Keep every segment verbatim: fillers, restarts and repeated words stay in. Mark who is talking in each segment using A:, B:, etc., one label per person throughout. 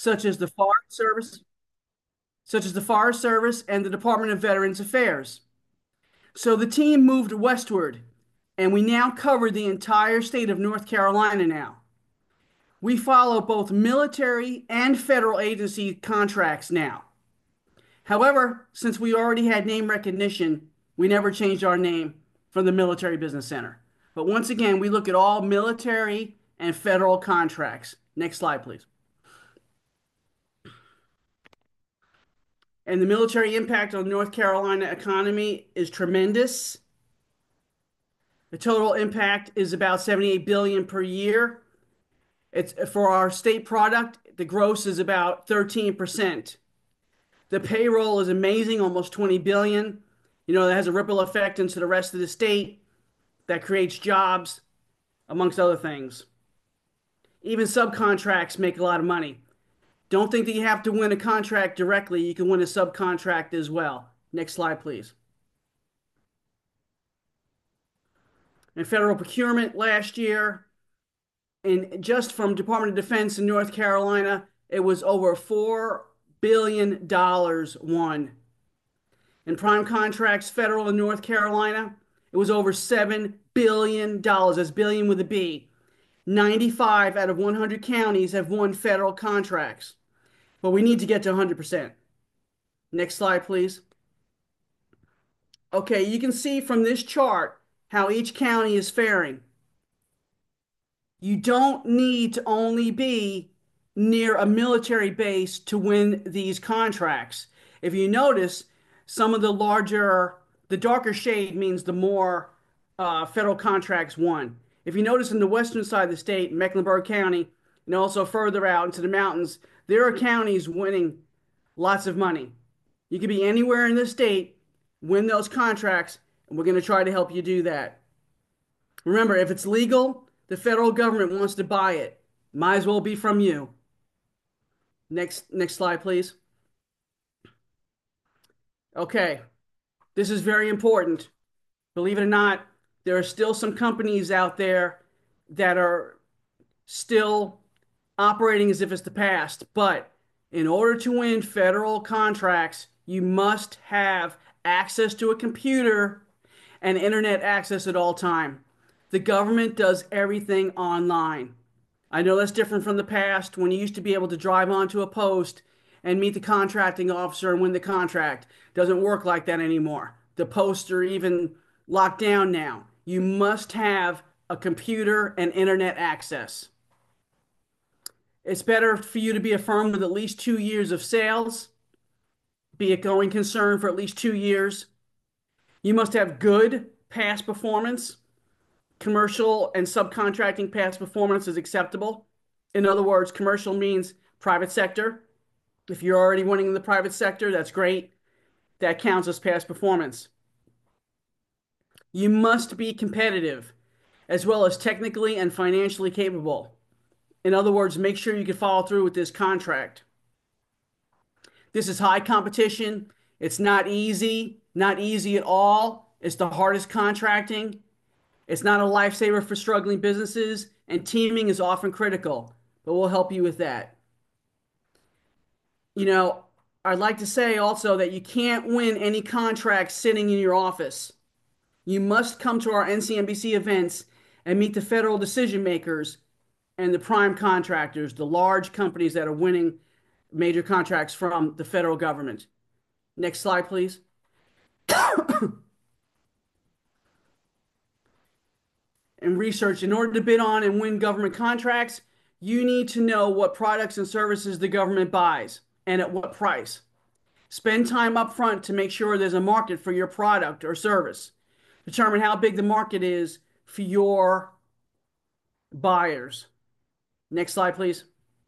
A: such as the Forest Service, such as the Forest Service and the Department of Veterans Affairs. So the team moved westward, and we now cover the entire state of North Carolina now. We follow both military and federal agency contracts now. However, since we already had name recognition, we never changed our name from the Military Business Center. But once again, we look at all military and federal contracts. Next slide, please. And the military impact on the North Carolina economy is tremendous. The total impact is about seventy-eight billion dollars per year. It's for our state product, the gross is about thirteen percent. The payroll is amazing, almost twenty billion dollars. You know, that has a ripple effect into the rest of the state that creates jobs, amongst other things. Even subcontracts make a lot of money. Don't think that you have to win a contract directly. You can win a subcontract as well. Next slide, please. In federal procurement last year, and just from Department of Defense in North Carolina, it was over four billion dollars won. In prime contracts, federal in North Carolina, it was over seven billion dollars. That's billion with a B. ninety-five out of one hundred counties have won federal contracts. But we need to get to one hundred percent. Next slide, please. Okay, you can see from this chart how each county is faring. You don't need to only be near a military base to win these contracts. If you notice, some of the larger, the darker shade means the more uh, federal contracts won. If you notice in the western side of the state, Mecklenburg County, and also further out into the mountains, there are counties winning lots of money. You could be anywhere in the state, win those contracts, and we're going to try to help you do that. Remember, if it's legal, the federal government wants to buy it. Might as well be from you. Next, next slide, please. Okay, this is very important. Believe it or not, there are still some companies out there that are still operating as if it's the past. But in order to win federal contracts, you must have access to a computer and internet access at all time. The government does everything online. I know that's different from the past when you used to be able to drive onto a post and meet the contracting officer and win the contract. Doesn't work like that anymore. The posts are even locked down now. You must have a computer and internet access. It's better for you to be a firm with at least two years of sales, be a going concern for at least two years. You must have good past performance. Commercial and subcontracting past performance is acceptable. In other words, commercial means private sector. If you're already winning in the private sector, that's great. That counts as past performance. You must be competitive, as well as technically and financially capable. In other words, make sure you can follow through with this contract. This is high competition. It's not easy, not easy at all. It's the hardest contracting. It's not a lifesaver for struggling businesses, and teaming is often critical, but we'll help you with that. You know, I'd like to say also that you can't win any contracts sitting in your office. You must come to our N C M B C events and meet the federal decision makers and the prime contractors, the large companies that are winning major contracts from the federal government. Next slide, please. And research, in order to bid on and win government contracts, you need to know what products and services the government buys and at what price. Spend time up front to make sure there's a market for your product or service. Determine how big the market is for your buyers. Next slide, please.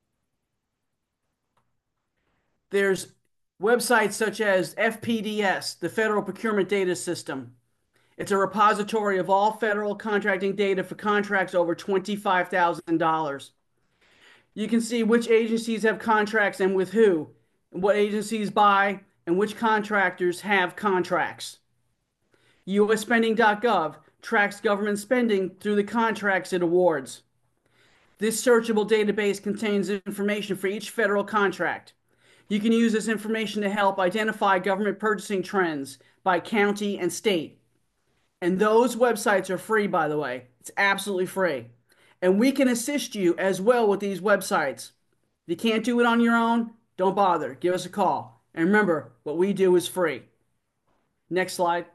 A: There's websites such as F P D S, the Federal Procurement Data System. It's a repository of all federal contracting data for contracts over twenty-five thousand dollars. You can see which agencies have contracts and with who, and what agencies buy, and which contractors have contracts. U S spending dot gov tracks government spending through the contracts it awards. This searchable database contains information for each federal contract. You can use this information to help identify government purchasing trends by county and state. And those websites are free, by the way. It's absolutely free. And we can assist you as well with these websites. If you can't do it on your own, don't bother. Give us a call. And remember, what we do is free. Next slide.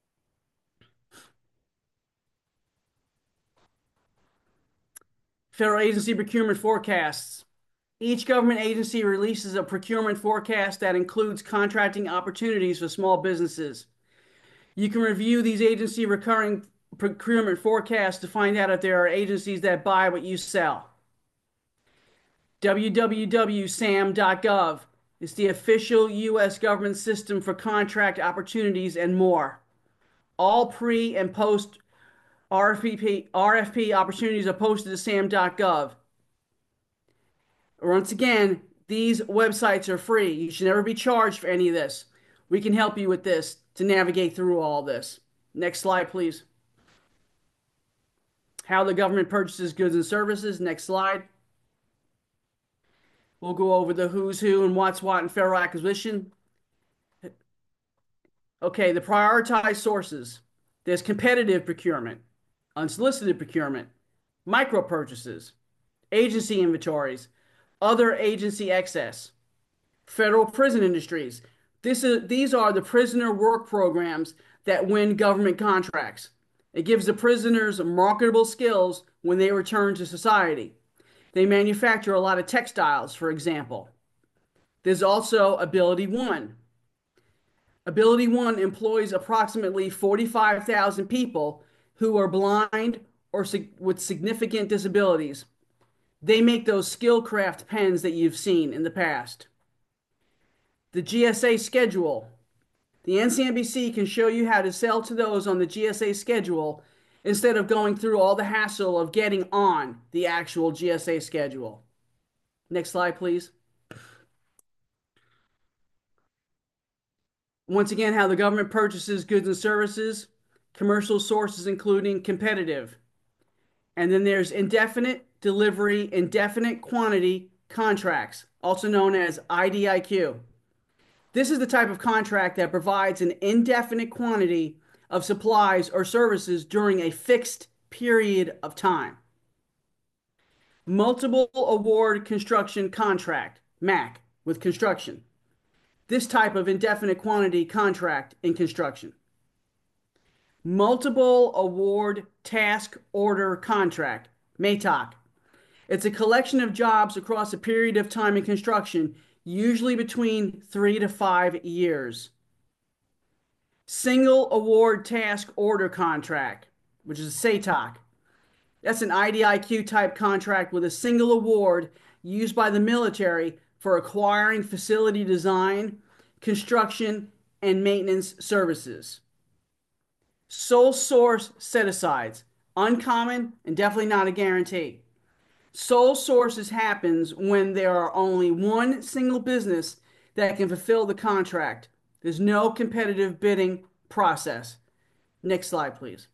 A: Federal agency procurement forecasts. Each government agency releases a procurement forecast that includes contracting opportunities for small businesses. You can review these agency recurring procurement forecasts to find out if there are agencies that buy what you sell. w w w dot sam dot gov is the official U S government system for contract opportunities and more. All pre and post R F P, R F P opportunities are posted to sam dot gov. Once again, these websites are free. You should never be charged for any of this. We can help you with this to navigate through all this. Next slide, please. How the government purchases goods and services. Next slide. We'll go over the who's who and what's what in federal acquisition. Okay, the prioritized sources. There's competitive procurement, unsolicited procurement, micro purchases, agency inventories, other agency excess, federal prison industries. This is, these are the prisoner work programs that win government contracts. It gives the prisoners marketable skills when they return to society. They manufacture a lot of textiles, for example. There's also Ability One. Ability One employs approximately forty-five thousand people who are blind or sig- with significant disabilities. They make those Skillcraft pens that you've seen in the past. The G S A schedule. The N C M B C can show you how to sell to those on the G S A schedule instead of going through all the hassle of getting on the actual G S A schedule. Next slide, please. Once again, how the government purchases goods and services, commercial sources including competitive. And then there's indefinite delivery, indefinite quantity contracts, also known as I D I Q. This is the type of contract that provides an indefinite quantity of supplies or services during a fixed period of time. Multiple award construction contract, M A C, with construction. This type of indefinite quantity contract in construction. Multiple award task order contract, M A T O C. It's a collection of jobs across a period of time in construction, usually between three to five years. Single award task order contract, which is a S A T O C. That's an I D I Q type contract with a single award used by the military for acquiring facility design, construction, and maintenance services. Sole source set-asides, uncommon and definitely not a guarantee. Sole sources happens when there are only one single business that can fulfill the contract. There's no competitive bidding process. Next slide, please.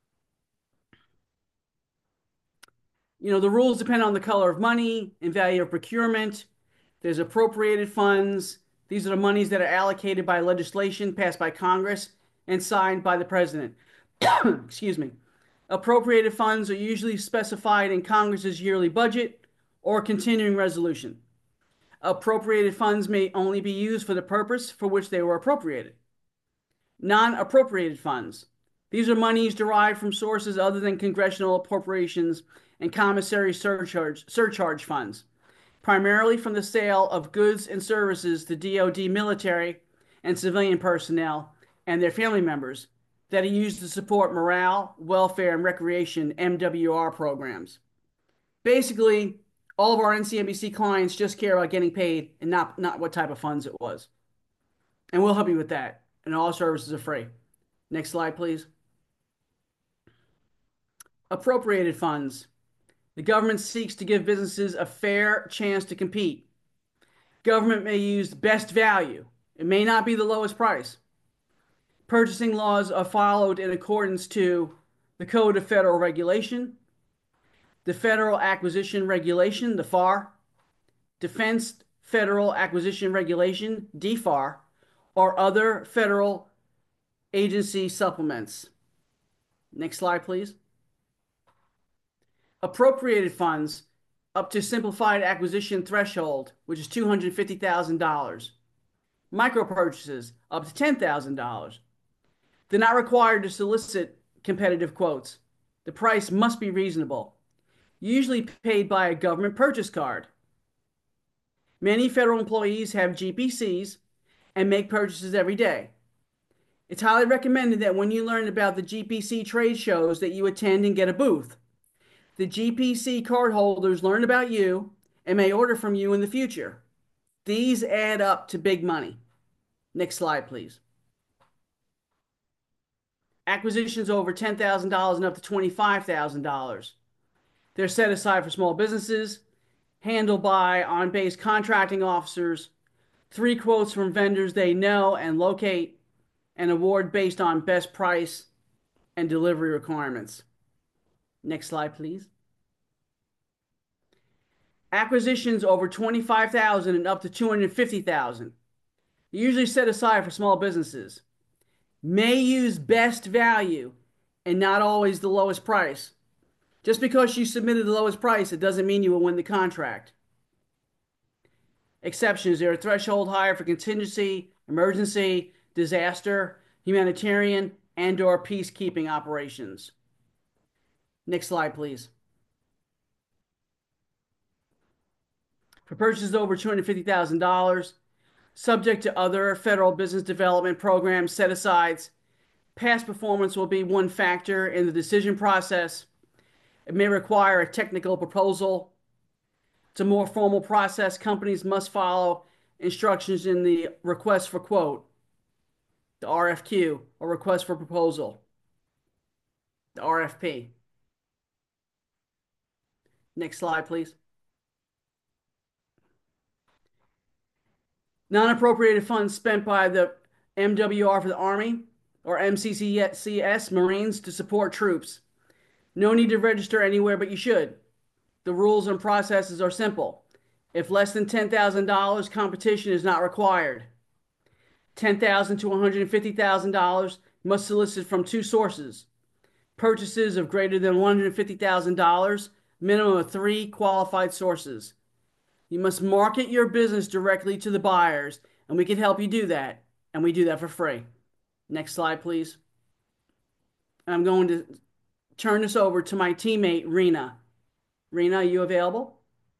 A: You know, the rules depend on the color of money and value of procurement. There's appropriated funds. These are the monies that are allocated by legislation passed by Congress and signed by the president. Excuse me. Appropriated funds are usually specified in Congress's yearly budget or continuing resolution. Appropriated funds may only be used for the purpose for which they were appropriated. Non-appropriated funds. These are monies derived from sources other than congressional appropriations and commissary surcharge, surcharge funds, primarily from the sale of goods and services to D O D military and civilian personnel and their family members that are used to support morale, welfare, and recreation M W R programs. Basically, all of our N C M B C clients just care about getting paid and not, not what type of funds it was. And we'll help you with that. And all services are free. Next slide, please. Appropriated funds. The government seeks to give businesses a fair chance to compete. Government may use best value. It may not be the lowest price. Purchasing laws are followed in accordance to the Code of Federal Regulation, the Federal Acquisition Regulation, the F A R, Defense Federal Acquisition Regulation, D F A R, or other federal agency supplements. Next slide, please. Appropriated funds up to simplified acquisition threshold, which is two hundred fifty thousand dollars. Micro purchases up to ten thousand dollars. They're not required to solicit competitive quotes. The price must be reasonable, usually paid by a government purchase card. Many federal employees have G P Cs and make purchases every day. It's highly recommended that when you learn about the G P C trade shows that you attend and get a booth. The G P C cardholders learn about you and may order from you in the future. These add up to big money. Next slide, please. Acquisitions over ten thousand dollars and up to twenty-five thousand dollars. They're set aside for small businesses, handled by on-base contracting officers, three quotes from vendors they know and locate, and award based on best price and delivery requirements. Next slide, please. Acquisitions over twenty-five thousand dollars and up to two hundred fifty thousand dollars, usually set aside for small businesses, may use best value and not always the lowest price. Just because you submitted the lowest price, it doesn't mean you will win the contract. Exceptions: there are threshold higher for contingency, emergency, disaster, humanitarian, and or peacekeeping operations. Next slide, please. For purchases over two hundred fifty thousand dollars, subject to other federal business development program set-asides, past performance will be one factor in the decision process. It may require a technical proposal. It's a more formal process. Companies must follow instructions in the request for quote, the R F Q, or request for proposal, the R F P. Next slide, please. Non-appropriated funds spent by the M W R for the Army or M C C S Marines to support troops. No need to register anywhere, but you should. The rules and processes are simple. If less than ten thousand dollars, competition is not required. ten thousand dollars to one hundred fifty thousand dollars must solicit from two sources. Purchases of greater than one hundred fifty thousand dollars, minimum of three qualified sources. You must market your business directly to the buyers, and we can help you do that, and we do that for free. Next slide, please. I'm going to turn this over to my teammate, Rena. Rena, are you available?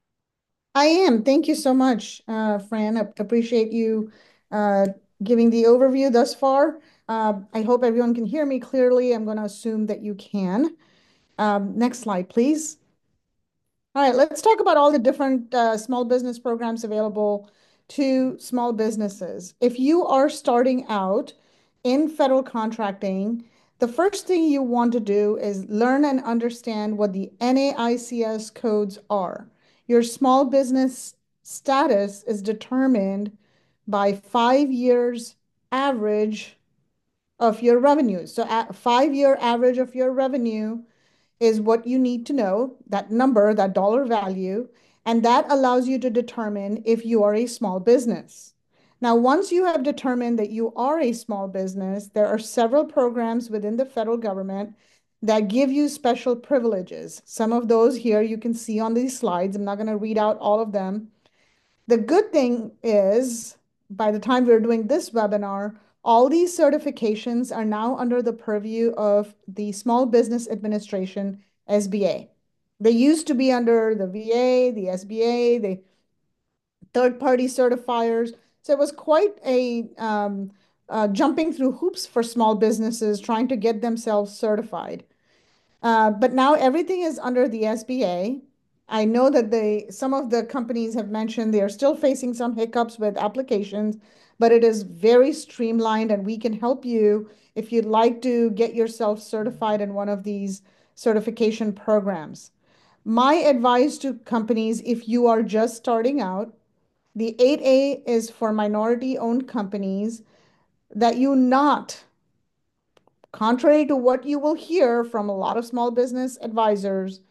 B: I am. Thank you so much, uh, Fran. I appreciate you uh, giving the overview thus far. Uh, I hope everyone can hear me clearly. I'm going to assume that you can. Um, next slide, please. All right, let's talk about all the different uh, small business programs available to small businesses. If you are starting out in federal contracting, the first thing you want to do is learn and understand what the N A I C S codes are. Your small business status is determined by five years average of your revenue. So, a five-year average of your revenue is what you need to know, that number, that dollar value, and that allows you to determine if you are a small business. Now, once you have determined that you are a small business, there are several programs within the federal government that give you special privileges. Some of those here you can see on these slides. I'm not going to read out all of them. The good thing is, by the time we're doing this webinar, all these certifications are now under the purview of the Small Business Administration, S B A. They used to be under the V A, the S B A, the third-party certifiers. So it was quite a um, uh, jumping through hoops for small businesses trying to get themselves certified. Uh, but now everything is under the S B A. I know that they some of the companies have mentioned they are still facing some hiccups with applications, but it is very streamlined, and we can help you if you'd like to get yourself certified in one of these certification programs. My advice to companies, if you are just starting out, the eight A is for minority-owned companies, that you not, contrary to what you will hear from a lot of small business advisors,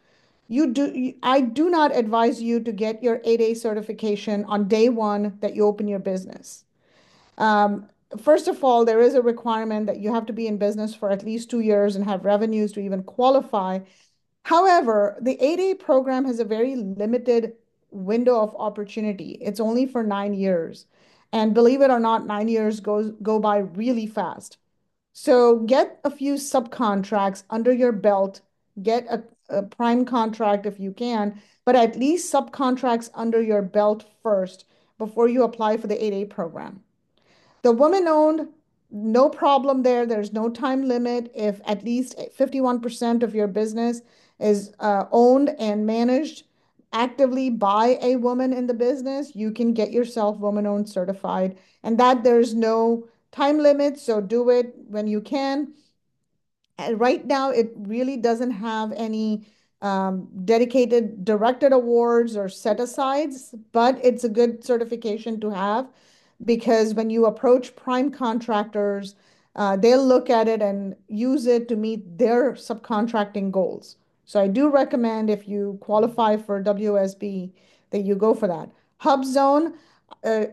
B: You do, I do not advise you to get your eight A certification on day one that you open your business. Um, First of all, there is a requirement that you have to be in business for at least two years and have revenues to even qualify. However, the eight A program has a very limited window of opportunity. It's only for nine years. And believe it or not, nine years goes go by really fast. So get a few subcontracts under your belt, get a, a prime contract if you can, but at least subcontracts under your belt first before you apply for the eight A program. The woman owned, no problem there. There's no time limit. If at least fifty-one percent of your business is uh, owned and managed actively by a woman in the business, you can get yourself woman owned certified. And that there's no time limit. So do it when you can. And right now, it really doesn't have any um, dedicated directed awards or set asides, but it's a good certification to have because when you approach prime contractors, uh, they'll look at it and use it to meet their subcontracting goals. So I do recommend if you qualify for W S B that you go for that. HubZone, uh,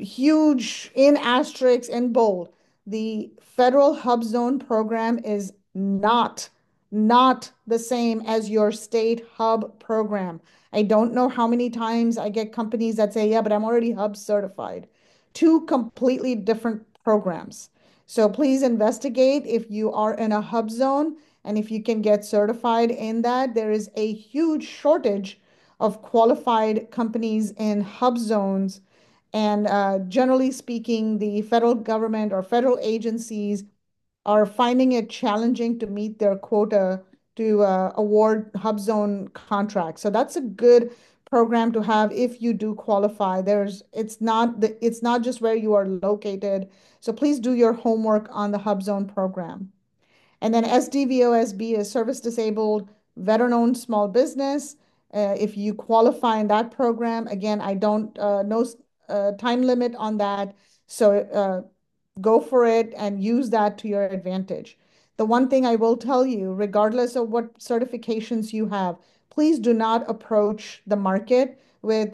B: huge in asterisks in bold. The federal HubZone program is not not the same as your state hub program. I don't know how many times I get companies that say, yeah, but I'm already hub certified. Two completely different programs. So please investigate if you are in a hub zone and if you can get certified in that. There is a huge shortage of qualified companies in hub zones. And uh, generally speaking, the federal government or federal agencies are finding it challenging to meet their quota to uh, award HubZone contracts. So that's a good program to have if you do qualify. There's it's not the it's not just where you are located. So please do your homework on the HubZone program. And then S D V O S B is service disabled, veteran-owned small business. Uh, if you qualify in that program, again, I don't uh, no uh, time limit on that. So uh, go for it and use that to your advantage. The one thing I will tell you, regardless of what certifications you have, please do not approach the market with,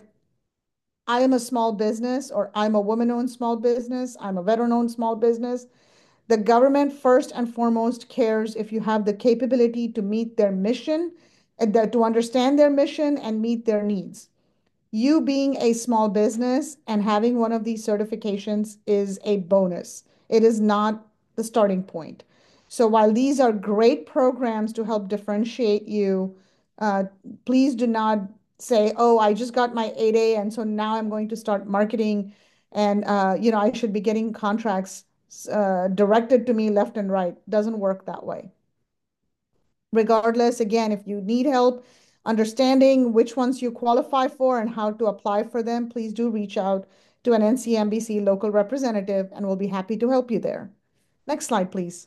B: I am a small business or I'm a woman-owned small business, I'm a veteran-owned small business. The government first and foremost cares if you have the capability to meet their mission, and that to understand their mission and meet their needs. You being a small business and having one of these certifications is a bonus. It is not the starting point. So while these are great programs to help differentiate you, uh, please do not say, "Oh, I just got my eight A, and so now I'm going to start marketing, and uh, you know I should be getting contracts uh, directed to me left and right." Doesn't work that way. Regardless, again, if you need help understanding which ones you qualify for and how to apply for them, please do reach out to an N C M B C local representative and we'll be happy to help you there. Next slide, please.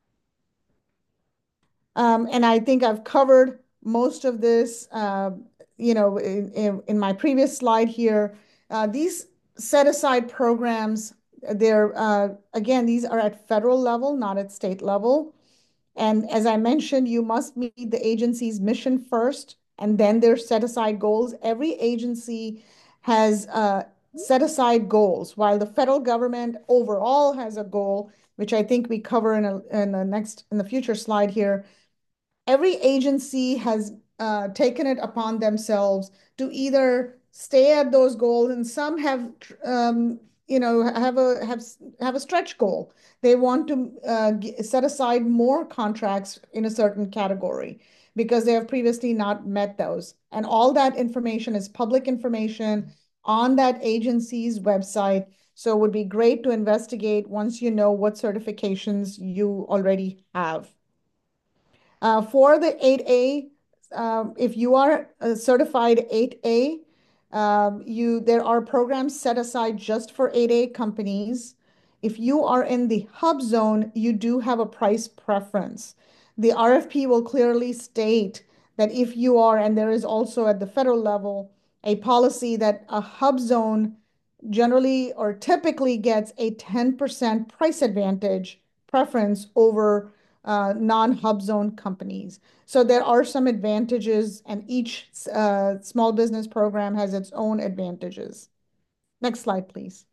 B: Um, and I think I've covered most of this, uh, you know, in, in, in my previous slide here. Uh, these set aside programs, they're, uh, again, these are at federal level, not at state level. And as I mentioned, you must meet the agency's mission first, and then their set aside goals. Every agency has uh, set aside goals, while the federal government overall has a goal, which I think we cover in, a, in the next in the future slide here. Every agency has uh, taken it upon themselves to either stay at those goals, and some have, um, you know, have a have have a stretch goal. They want to uh, set aside more contracts in a certain category because they have previously not met those. And all that information is public information on that agency's website. So it would be great to investigate once you know what certifications you already have. Uh, for the eight A, um, if you are a certified eight A, um, you there are programs set aside just for eight A companies. If you are in the hub zone, you do have a price preference. The R F P will clearly state that if you are, and there is also at the federal level, a policy that a hub zone generally or typically gets a ten percent price advantage preference over uh, non-hub zone companies. So there are some advantages, and each uh, small business program has its own advantages. Next slide, please.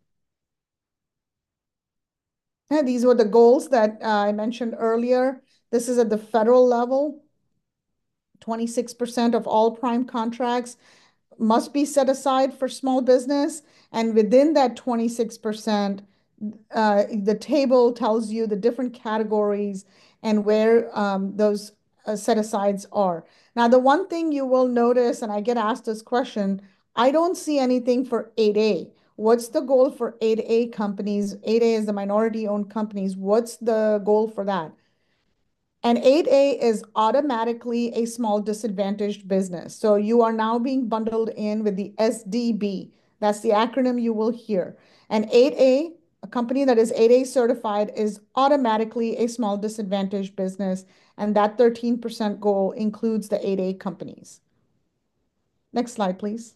B: And these were the goals that uh, I mentioned earlier. This is at the federal level. twenty-six percent of all prime contracts must be set aside for small business. And within that twenty-six percent, uh, the table tells you the different categories and where um, those uh, set asides are. Now, the one thing you will notice, and I get asked this question, I don't see anything for eight A. What's the goal for eight A companies? eight A is the minority owned companies. What's the goal for that? And eight A is automatically a small disadvantaged business. So you are now being bundled in with the S D B. That's the acronym you will hear. And eight A, a company that is eight A certified, is automatically a small disadvantaged business. And that thirteen percent goal includes the eight A companies. Next slide, please.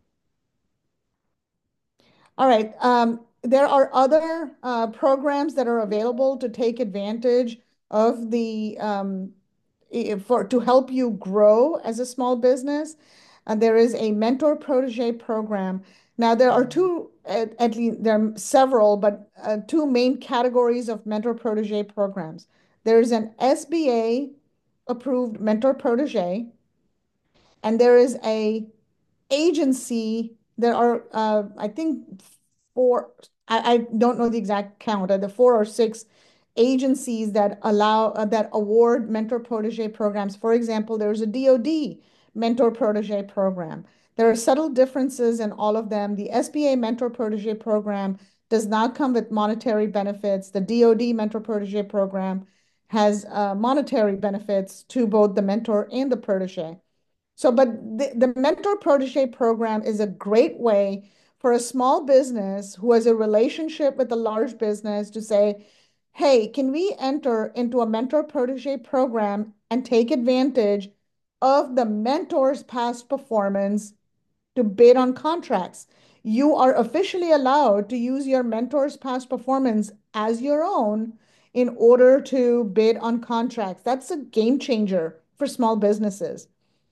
B: All right. Um, there are other uh, programs that are available to take advantage of the um, for to help you grow as a small business. Uh, there is a mentor protege program. Now there are two, at, at least there are several, but uh, two main categories of mentor protege programs. There's an S B A approved mentor protege, and there is a agency. There are, uh, I think, four, I, I don't know the exact count, uh, the four or six agencies that allow, uh, that award mentor protege programs. For example, there's a D O D mentor protege program. There are subtle differences in all of them. The S B A mentor protege program does not come with monetary benefits. The D O D mentor protege program has uh, monetary benefits to both the mentor and the protege. So, but the, the mentor protege program is a great way for a small business who has a relationship with a large business to say, hey, can we enter into a mentor protege program and take advantage of the mentor's past performance to bid on contracts? You are officially allowed to use your mentor's past performance as your own in order to bid on contracts. That's a game changer for small businesses.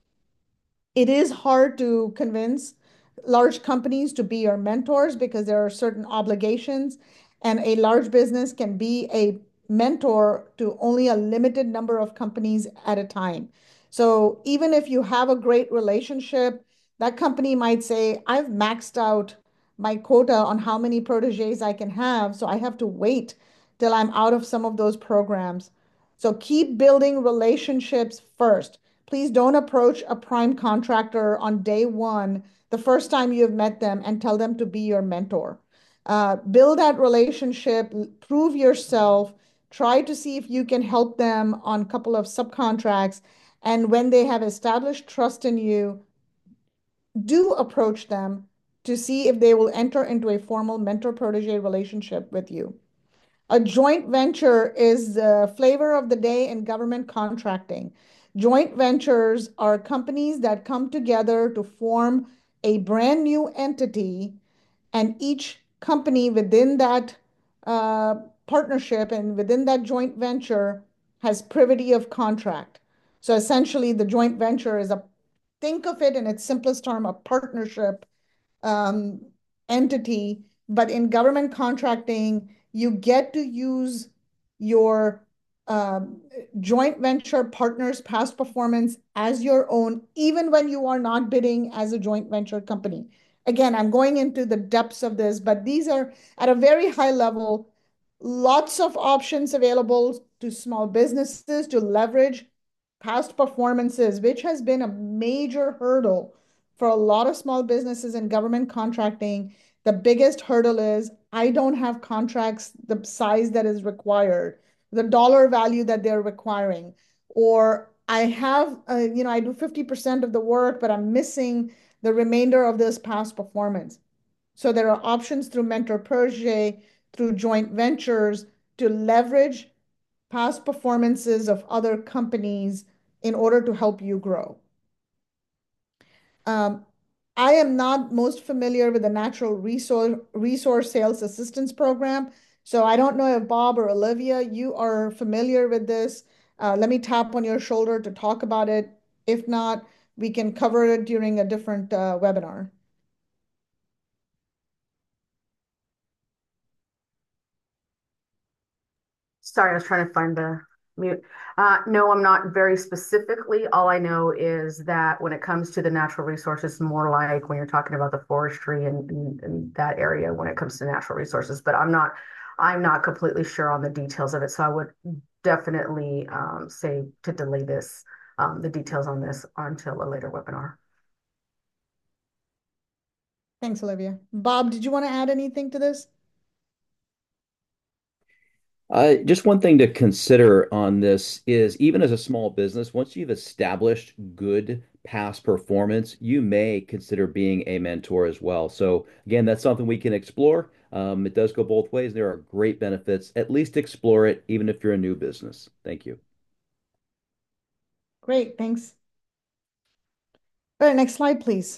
B: It is hard to convince large companies to be your mentors because there are certain obligations, and a large business can be a mentor to only a limited number of companies at a time. So even if you have a great relationship, that company might say, I've maxed out my quota on how many proteges I can have, so I have to wait till I'm out of some of those programs. So keep building relationships first. Please don't approach a prime contractor on day one, the first time you've met them, and tell them to be your mentor. Uh, build that relationship, prove yourself, try to see if you can help them on a couple of subcontracts. And when they have established trust in you, do approach them to see if they will enter into a formal mentor protege relationship with you. A joint venture is the flavor of the day in government contracting. Joint ventures are companies that come together to form a brand new entity, and each company within that uh, partnership and within that joint venture has privity of contract. So essentially, the joint venture is a, think of it in its simplest term, a partnership um, entity, but in government contracting, you get to use your um, joint venture partners' past performance as your own, even when you are not bidding as a joint venture company. Again, I'm going into the depths of this, but these are at a very high level, lots of options available to small businesses to leverage past performances, which has been a major hurdle for a lot of small businesses in government contracting. The biggest hurdle is I don't have contracts the size that is required, the dollar value that they're requiring, or I have, uh, you know, I do fifty percent of the work, but I'm missing the remainder of this past performance. So there are options through mentor protege, through joint ventures to leverage past performances of other companies in order to help you grow. Um, I am not most familiar with the Natural Resource, Resource Sales Assistance Program. So I don't know if Bob or Olivia, you are familiar with this. Uh, let me tap on your shoulder to talk about it. If not, we can cover it during a different uh, webinar.
C: Sorry, I was trying to find the mute. Uh, no, I'm not very specifically. All I know is that when it comes to the natural resources, more like when you're talking about the forestry and, and, and that area when it comes to natural resources. But I'm not, I'm not completely sure on the details of it. So I would definitely um, say to delay this, um, the details on this until a later webinar.
B: Thanks, Olivia. Bob, did you want to add anything to this?
D: Uh, just one thing to consider on this is even as a small business, once you've established good past performance, you may consider being a mentor as well. So again, that's something we can explore. Um, it does go both ways. There are great benefits. At least explore it, even if you're a new business. Thank you.
B: Great, thanks. All right, next slide, please.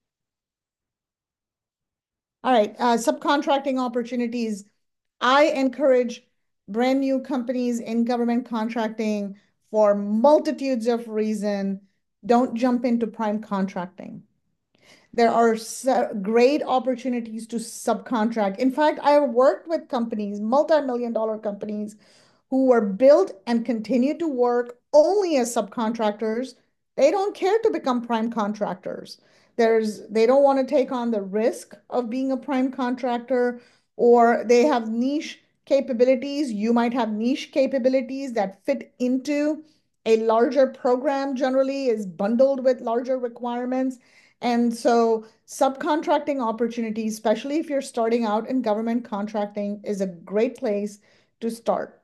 B: All right, uh, subcontracting opportunities. I encourage brand new companies in government contracting for multitudes of reasons. Don't jump into prime contracting. There are great opportunities to subcontract. In fact, I have worked with companies, multi-million dollar companies, who were built and continue to work only as subcontractors. They don't care to become prime contractors. There's, they don't want to take on the risk of being a prime contractor, or they have niche capabilities. You might have niche capabilities that fit into a larger program, generally is bundled with larger requirements. And so subcontracting opportunities, especially if you're starting out in government contracting, is a great place to start.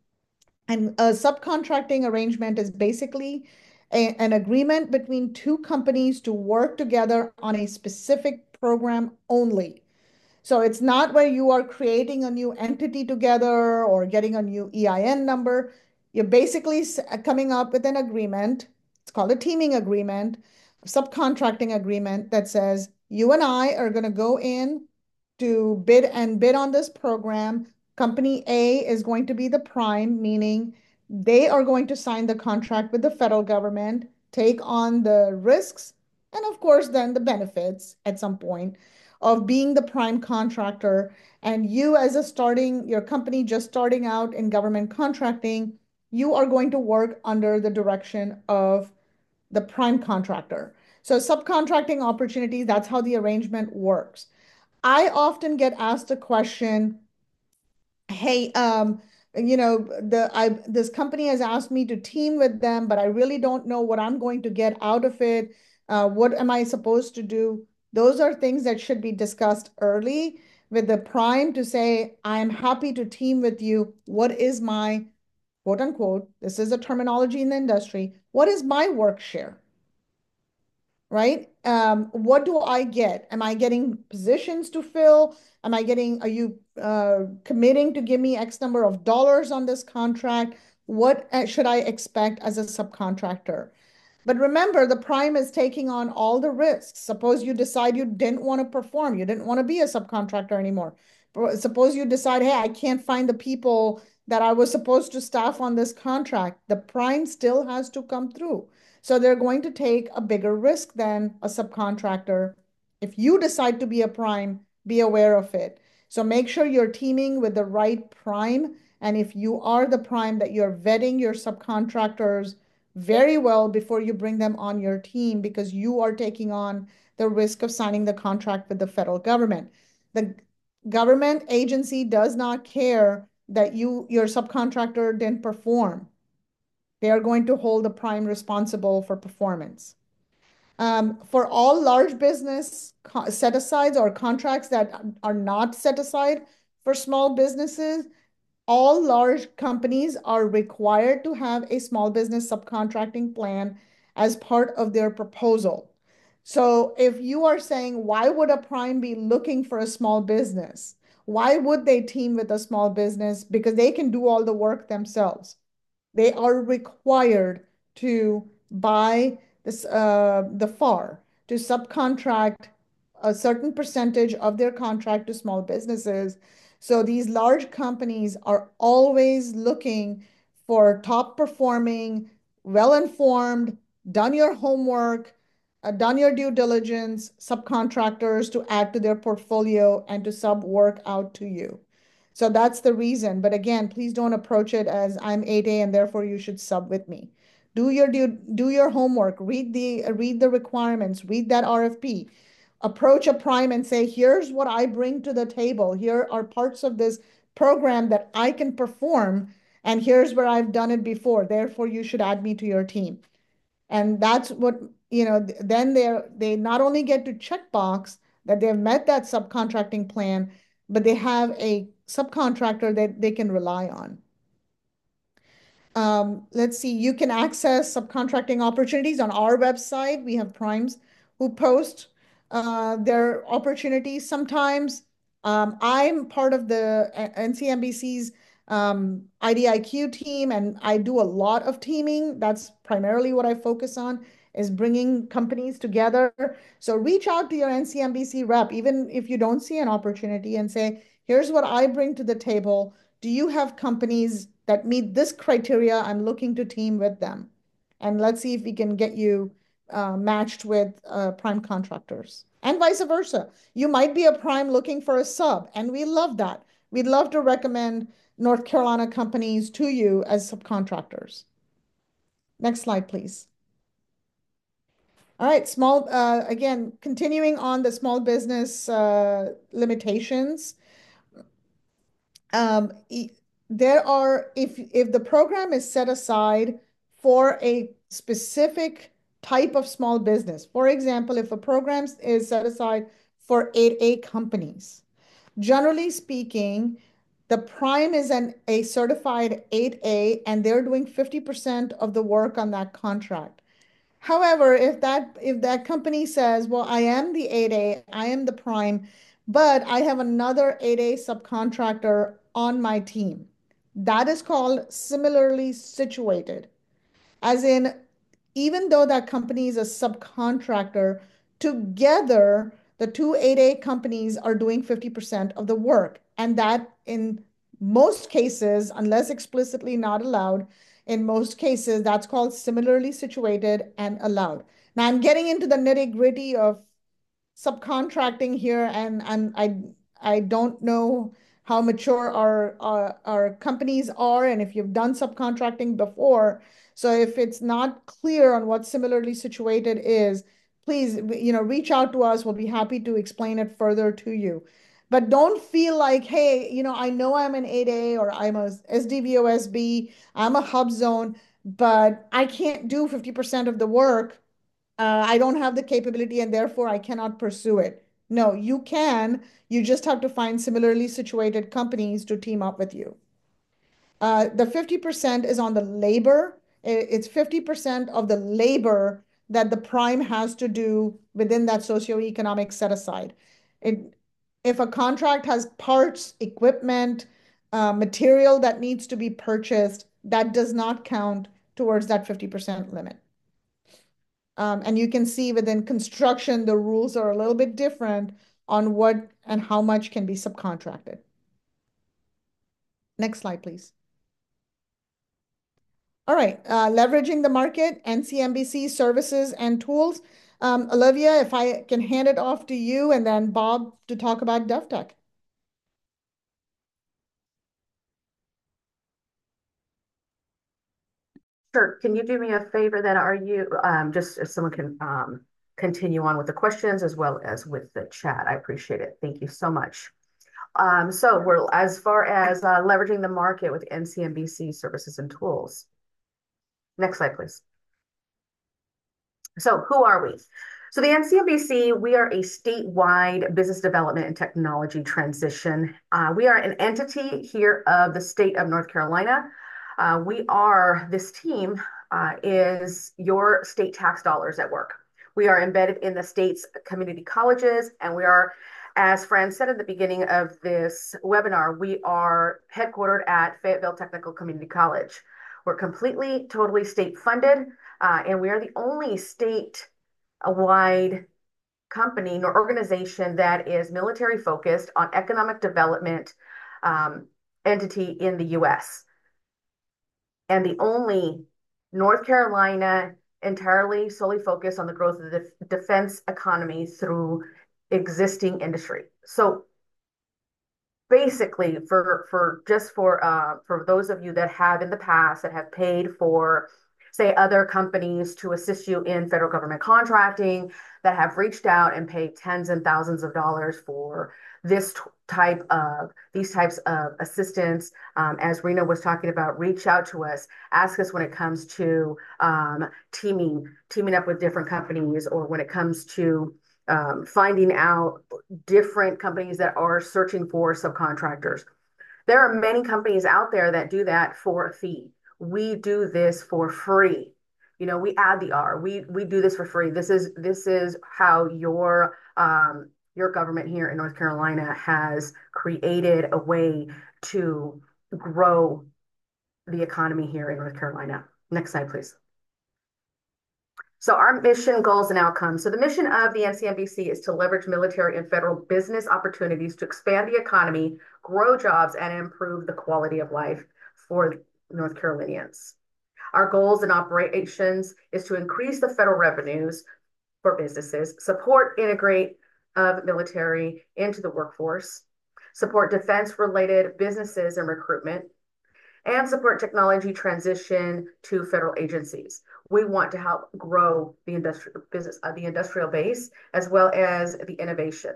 B: And a subcontracting arrangement is basically a, an agreement between two companies to work together on a specific program only. So it's not where you are creating a new entity together or getting a new E I N number. You're basically coming up with an agreement. It's called a teaming agreement, a subcontracting agreement that says you and I are going to go in to bid and bid on this program. Company A is going to be the prime, meaning they are going to sign the contract with the federal government, take on the risks, and of course, then the benefits at some point of being the prime contractor. And you, as a starting, your company just starting out in government contracting, you are going to work under the direction of the prime contractor. So, subcontracting opportunities, that's how the arrangement works. I often get asked a question, hey, um, you know, the I this company has asked me to team with them, but I really don't know what I'm going to get out of it. Uh, what am I supposed to do? Those are things that should be discussed early with the prime to say, I'm happy to team with you. What is my quote unquote, this is a terminology in the industry, what is my work share? Right? Um, what do I get? Am I getting positions to fill? Am I getting, are you uh, committing to give me X number of dollars on this contract? What uh, should I expect as a subcontractor? But remember, the prime is taking on all the risks. Suppose you decide you didn't want to perform, you didn't want to be a subcontractor anymore. Suppose you decide, hey, I can't find the people that I was supposed to staff on this contract. The prime still has to come through. So they're going to take a bigger risk than a subcontractor. If you decide to be a prime, be aware of it. So make sure you're teaming with the right prime. And if you are the prime, that you're vetting your subcontractors very well before you bring them on your team, because you are taking on the risk of signing the contract with the federal government. The government agency does not care that you your subcontractor didn't perform. They are going to hold the prime responsible for performance. Um, for all large business set asides or contracts that are not set aside for small businesses, all large companies are required to have a small business subcontracting plan as part of their proposal. So if you are saying, why would a prime be looking for a small business? Why would they team with a small business? Because they can do all the work themselves. They are required to buy this, uh, the F A R, to subcontract a certain percentage of their contract to small businesses. So these large companies are always looking for top performing, well-informed, done your homework, uh, done your due diligence subcontractors to add to their portfolio and to sub work out to you. So that's the reason. But again, please don't approach it as I'm eight A and therefore you should sub with me. Do your due, do your homework, read the read the requirements, read that R F P. Approach a prime and say, here's what I bring to the table. Here are parts of this program that I can perform, and here's where I've done it before. Therefore, you should add me to your team. And that's what, you know, then they're they not only get to check box that they've met that subcontracting plan, but they have a subcontractor that they can rely on. Um, let's see, you can access subcontracting opportunities on our website. We have primes who post uh, their opportunities sometimes. Um, I'm part of the N C M B C's um, I D I Q team, and I do a lot of teaming. That's primarily what I focus on, is bringing companies together. So reach out to your N C M B C rep, even if you don't see an opportunity, and say, here's what I bring to the table. Do you have companies that meet this criteria? I'm looking to team with them. And let's see if we can get you uh, matched with uh, prime contractors and vice versa. You might be a prime looking for a sub, and we love that. We'd love to recommend North Carolina companies to you as subcontractors. Next slide, please. All right, small, uh, again, continuing on the small business uh, limitations. Um, there are, if if the program is set aside for a specific type of small business, for example, if a program is set aside for eight A companies, generally speaking, the prime is an a certified eight A and they're doing fifty percent of the work on that contract. However, if that if that company says, well, I am the eight A, I am the prime, but I have another eight A subcontractor on my team, that is called similarly situated. As in, even though that company is a subcontractor, together the two eight A companies are doing fifty percent of the work. And that in most cases, unless explicitly not allowed, in most cases, that's called similarly situated and allowed. Now I'm getting into the nitty gritty of subcontracting here, and and I I don't know how mature our, our our companies are, and if you've done subcontracting before. So if it's not clear on what similarly situated is, please, you know, reach out to us. We'll be happy to explain it further to you. But don't feel like, hey, you know, I know I'm an eight A or I'm a S D V O S B, I'm a hub zone, but I can't do fifty percent of the work. uh, I don't have the capability and therefore I cannot pursue it. No, you can. You just have to find similarly situated companies to team up with you. Uh, the fifty percent is on the labor. It's fifty percent of the labor that the prime has to do within that socioeconomic set aside. It, if a contract has parts, equipment, uh, material that needs to be purchased, that does not count towards that fifty percent limit. Um, and you can see within construction, the rules are a little bit different on what and how much can be subcontracted. Next slide, please. All right, uh, leveraging the market, N C M B C services and tools. Um, Olivia, if I can hand it off to you and then Bob to talk about DevTech.
C: Sure. Can you do me a favor then? Are you, um, just if someone can um, continue on with the questions as well as with the chat. I appreciate it. Thank you so much. Um, so we're as far as uh, leveraging the market with N C M B C services and tools. Next slide, please. So who are we? So the N C M B C, we are a statewide business development and technology transition. Uh, we are an entity here of the state of North Carolina. Uh, we are, this team uh, is your state tax dollars at work. We are embedded in the state's community colleges, and we are, as Fran said at the beginning of this webinar, we are headquartered at Fayetteville Technical Community College. We're completely, totally state funded, uh, and we are the only state-wide company or organization that is military focused on economic development um, entity in the U S. and the only North Carolina entirely solely focused on the growth of the defense economy through existing industry. So basically, for for just for uh, for those of you that have in the past that have paid for, say, other companies to assist you in federal government contracting, that have reached out and paid tens and thousands of dollars for this type of these types of assistance. Um, as Rena was talking about, reach out to us, ask us when it comes to um, teaming teaming up with different companies, or when it comes to um, finding out different companies that are searching for subcontractors. There are many companies out there that do that for a fee. We do this for free. You know, we add the R. We we do this for free. This is this is how your um, your government here in North Carolina has created a way to grow the economy here in North Carolina. Next slide, please. So our mission, goals, and outcomes. So the mission of the N C M B C is to leverage military and federal business opportunities to expand the economy, grow jobs, and improve the quality of life for North Carolinians. Our goals and operations is to increase the federal revenues for businesses, support integrate of military into the workforce, support defense-related businesses and recruitment, and support technology transition to federal agencies. We want to help grow the industrial business, uh, the industrial base, as well as the innovation.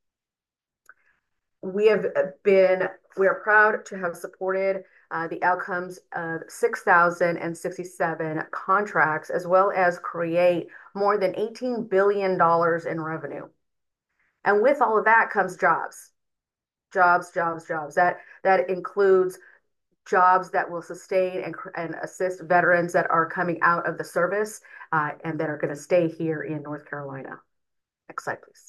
C: We have been, we are proud to have supported uh, the outcomes of six thousand sixty-seven contracts, as well as create more than eighteen billion dollars in revenue. And with all of that comes jobs, jobs, jobs, jobs. That, that includes jobs that will sustain and, and assist veterans that are coming out of the service uh, and that are going to stay here in North Carolina. Next slide, please.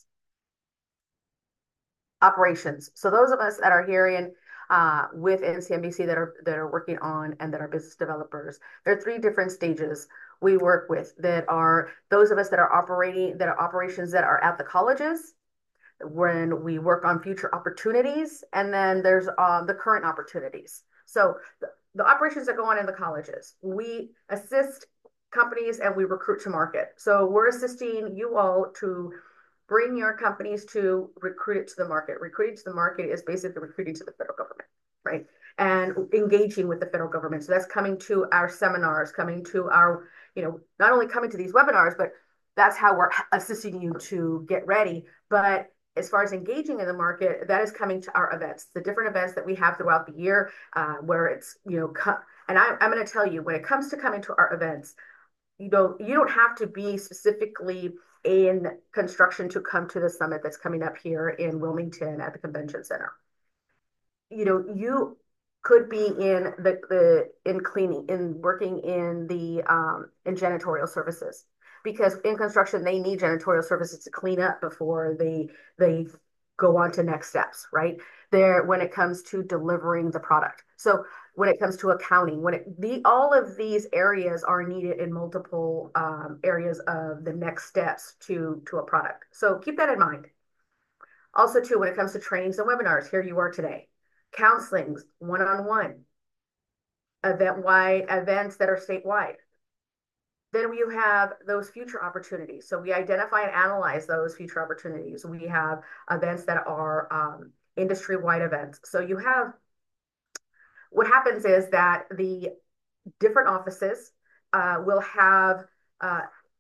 C: Operations. So those of us that are here in uh, with N C M B C that are that are working on and that are business developers, there are three different stages we work with that are those of us that are operating that are operations that are at the colleges, when we work on future opportunities, and then there's uh, the current opportunities. So the, the operations that go on in the colleges, we assist companies and we recruit to market. So we're assisting you all to bring your companies to recruit it to the market. Recruiting to the market is basically recruiting to the federal government, right? And engaging with the federal government. So that's coming to our seminars, coming to our, you know, not only coming to these webinars, but that's how we're assisting you to get ready. But as far as engaging in the market, that is coming to our events, the different events that we have throughout the year, uh, where it's, you know, and I, I'm going to tell you, when it comes to coming to our events, you don't, you don't have to be specifically in construction to come to the summit that's coming up here in Wilmington at the convention center. You know, you could be in the, the in cleaning, in working in the um, in janitorial services, because in construction they need janitorial services to clean up before they they go on to next steps, right? There, when it comes to delivering the product. So when it comes to accounting, when it the all of these areas are needed in multiple um, areas of the next steps to to a product. So keep that in mind. Also, too, when it comes to trainings and webinars, here you are today. Counselings, one-on-one, event-wide events that are statewide. Then you have those future opportunities. So we identify and analyze those future opportunities. We have events that are um, industry-wide events. So you have, what happens is that the different offices uh, will have uh,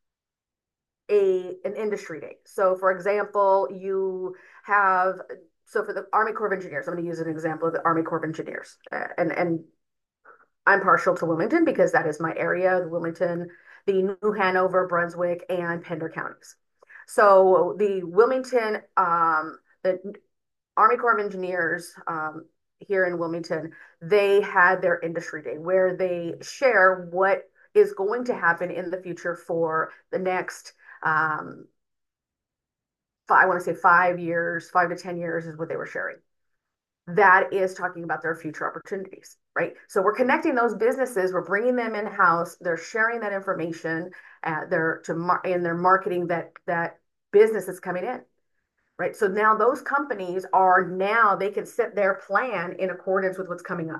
C: a an industry day. So for example, you have, so for the Army Corps of Engineers, I'm going to use an example of the Army Corps of Engineers. Uh, and, and I'm partial to Wilmington because that is my area, the Wilmington, the New Hanover, Brunswick, and Pender counties. So the Wilmington, um, the Army Corps of Engineers um, here in Wilmington, they had their industry day where they share what is going to happen in the future for the next, um, I want to say five years, five to ten years is what they were sharing. That is talking about their future opportunities, right? So we're connecting those businesses, we're bringing them in house, they're sharing that information, uh, they're to mar- and they're marketing that that business is coming in, right? So now those companies are now they can set their plan in accordance with what's coming up.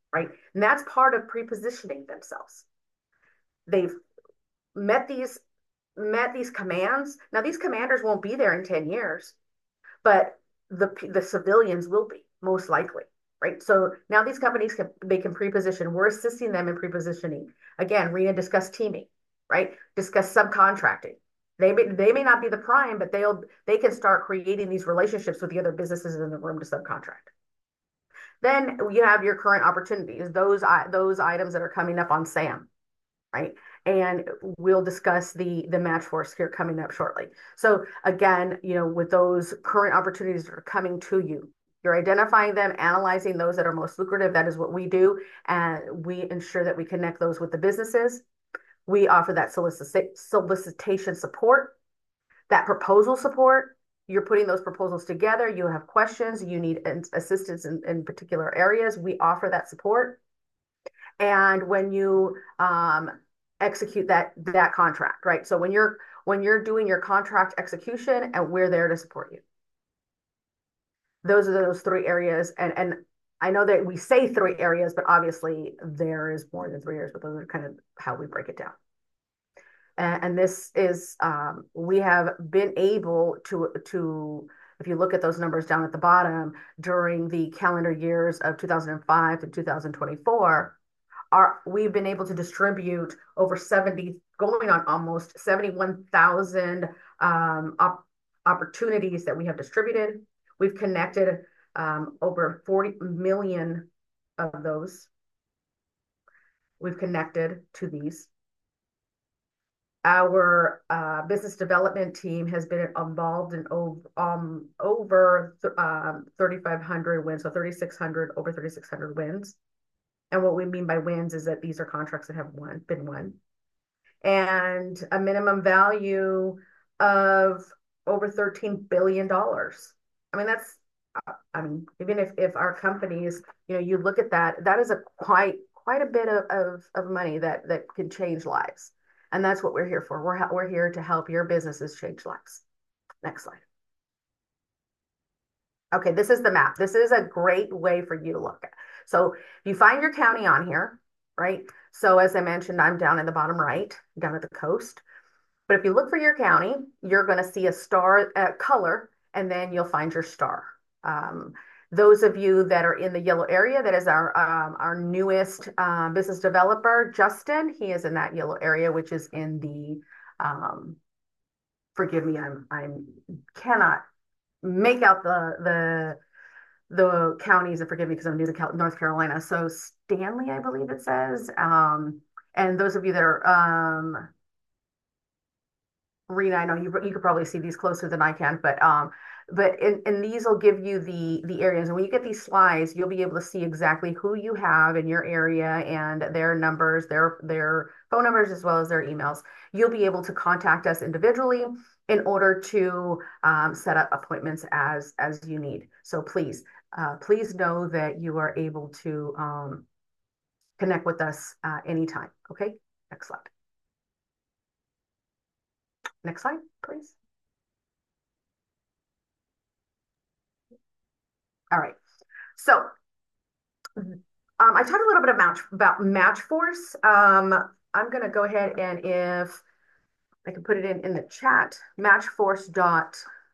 C: right? And that's part of pre-positioning themselves. They've met these met these commands. Now these commanders won't be there in ten years, but the the civilians will be most likely, right? So now these companies can they can pre-position. We're assisting them in pre-positioning. Again, Rena discussed teaming, right? Discuss subcontracting. They may, they may not be the prime, but they'll they can start creating these relationships with the other businesses in the room to subcontract. Then you have your current opportunities, those those items that are coming up on SAM, right? And we'll discuss the the match force here coming up shortly. So again, you know, with those current opportunities that are coming to you, you're identifying them, analyzing those that are most lucrative. That is what we do, and we ensure that we connect those with the businesses. We offer that solici solicitation support, that proposal support. You're putting those proposals together. You have questions. You need assistance in, in particular areas. We offer that support. And when you um, execute that that contract, right? So when you're when you're doing your contract execution, and we're there to support you. Those are those three areas. And and I know that we say three areas, but obviously there is more than three areas, but those are kind of how we break it down. And, and this is um, we have been able to to if you look at those numbers down at the bottom during the calendar years of two thousand five to two thousand twenty-four. Our, we've been able to distribute over seventy, going on almost seventy-one thousand um, op opportunities that we have distributed. We've connected um, over forty million of those. We've connected to these. Our uh, business development team has been involved in over, um, over um, thirty-five hundred wins, so thirty-six hundred, over thirty-six hundred wins. And what we mean by wins is that these are contracts that have won, been won. And a minimum value of over thirteen billion dollars. I mean, that's, I mean, even if, if our companies, you know, you look at that, that is a quite, quite a bit of, of, of money that, that can change lives. And that's what we're here for. We're, we're here to help your businesses change lives. Next slide. Okay, this is the map. This is a great way for you to look at. So you find your county on here, right? So as I mentioned, I'm down in the bottom right, down at the coast. But if you look for your county, you're going to see a star uh, color, and then you'll find your star. Um, those of you that are in the yellow area, that is our um, our newest uh, business developer, Justin. He is in that yellow area, which is in the. Um, forgive me, I'm I'm cannot make out the the the counties, and forgive me because I'm new to North Carolina. So Stanley, I believe it says. Um, and those of you that are um, Rena, I know you you could probably see these closer than I can, but um, but in, and these will give you the the areas. And when you get these slides, you'll be able to see exactly who you have in your area and their numbers, their their phone numbers, as well as their emails. You'll be able to contact us individually in order to um, set up appointments as as you need. So please, uh, please know that you are able to um, connect with us uh, anytime. Okay, next slide. Next slide, please. All right. So um, I talked a little bit about, about MatchForce. Um, I'm going to go ahead and if I can put it in in the chat, matchforce dot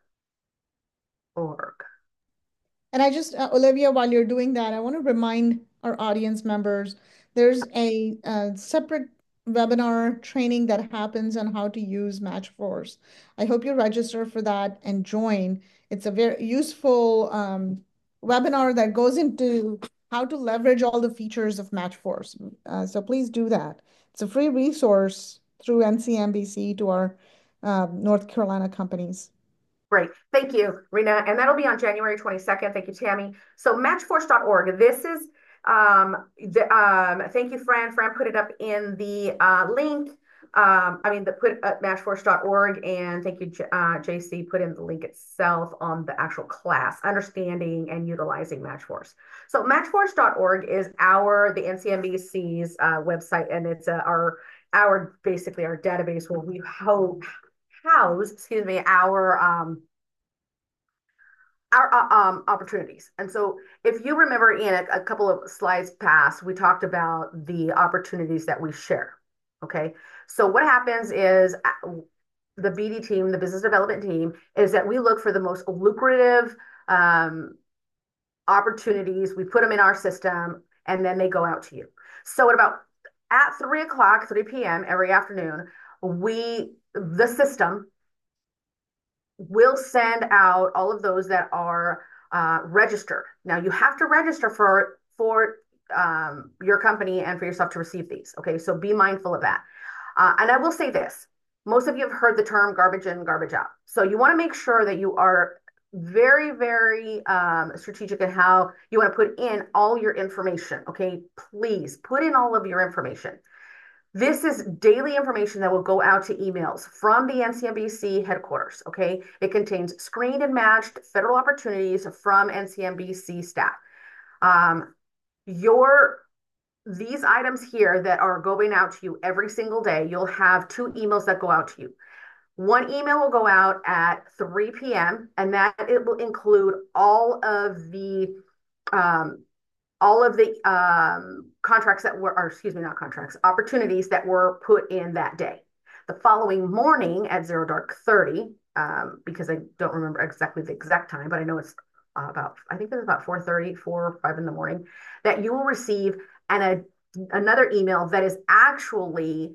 C: org.
B: And I just, uh, Olivia, while you're doing that, I want to remind our audience members, there's a, uh separate webinar training that happens on how to use MatchForce. I hope you register for that and join. It's a very useful um, webinar that goes into how to leverage all the features of MatchForce. Uh, so please do that. It's a free resource through N C M B C to our uh, North Carolina companies.
C: Great. Thank you, Rena. And that'll be on January twenty-second. Thank you, Tammy. So matchforce dot org. This is, um, the, um, thank you, Fran. Fran put it up in the uh, link. Um, I mean, the put at matchforce dot org. And thank you, uh, J C, put in the link itself on the actual class, understanding and utilizing MatchForce. So matchforce dot org is our, the N C M B C's uh, website, and it's uh, our, our, basically our database where we hope house, excuse me, our um, our uh, um, opportunities. And so if you remember in a, a couple of slides past, we talked about the opportunities that we share. Okay. So what happens is uh, the B D team, the business development team, is that we look for the most lucrative um, opportunities. We put them in our system and then they go out to you. So at about at three o'clock, three p m every afternoon, we, the system will send out all of those that are uh, registered. Now you have to register for for um, your company and for yourself to receive these. Okay, so be mindful of that. Uh, and I will say this: most of you have heard the term garbage in, garbage out. So you want to make sure that you are very, very um, strategic in how you want to put in all your information. Okay, please put in all of your information. This is daily information that will go out to emails from the N C M B C headquarters, okay? It contains screened and matched federal opportunities from N C M B C staff. Um, your these items here that are going out to you every single day, you'll have two emails that go out to you. One email will go out at three p m and that it will include all of the um, all of the um, contracts that were, or excuse me, not contracts, opportunities that were put in that day. The following morning at zero dark thirty, um, because I don't remember exactly the exact time, but I know it's uh, about, I think it's about four thirty, four or five in the morning, that you will receive an, a, another email that is actually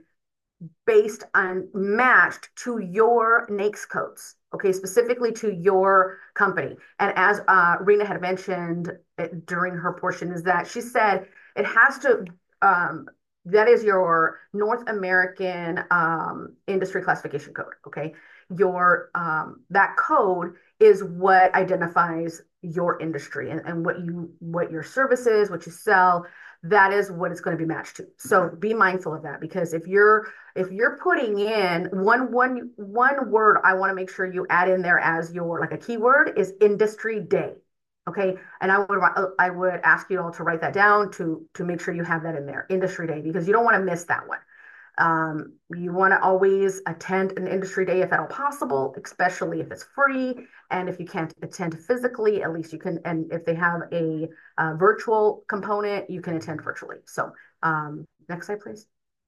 C: based on matched to your NAICS codes, okay, specifically to your company. And as uh, Rena had mentioned it, during her portion, is that she said it has to, um, that is your North American um, industry classification code, okay? Your, um, that code is what identifies your industry and, and what you, what your service is, what you sell, that is what it's going to be matched to. So be mindful of that, because if you're if you're putting in one one one word, I want to make sure you add in there as your like a keyword is industry day. Okay. And I would I would ask you all to write that down to to make sure you have that in there, industry day, because you don't want to miss that one. Um, you want to always attend an industry day if at all possible, especially if it's free. And if you can't attend physically, at least you can. And if they have a, a virtual component, you can attend virtually. So um, next slide, please.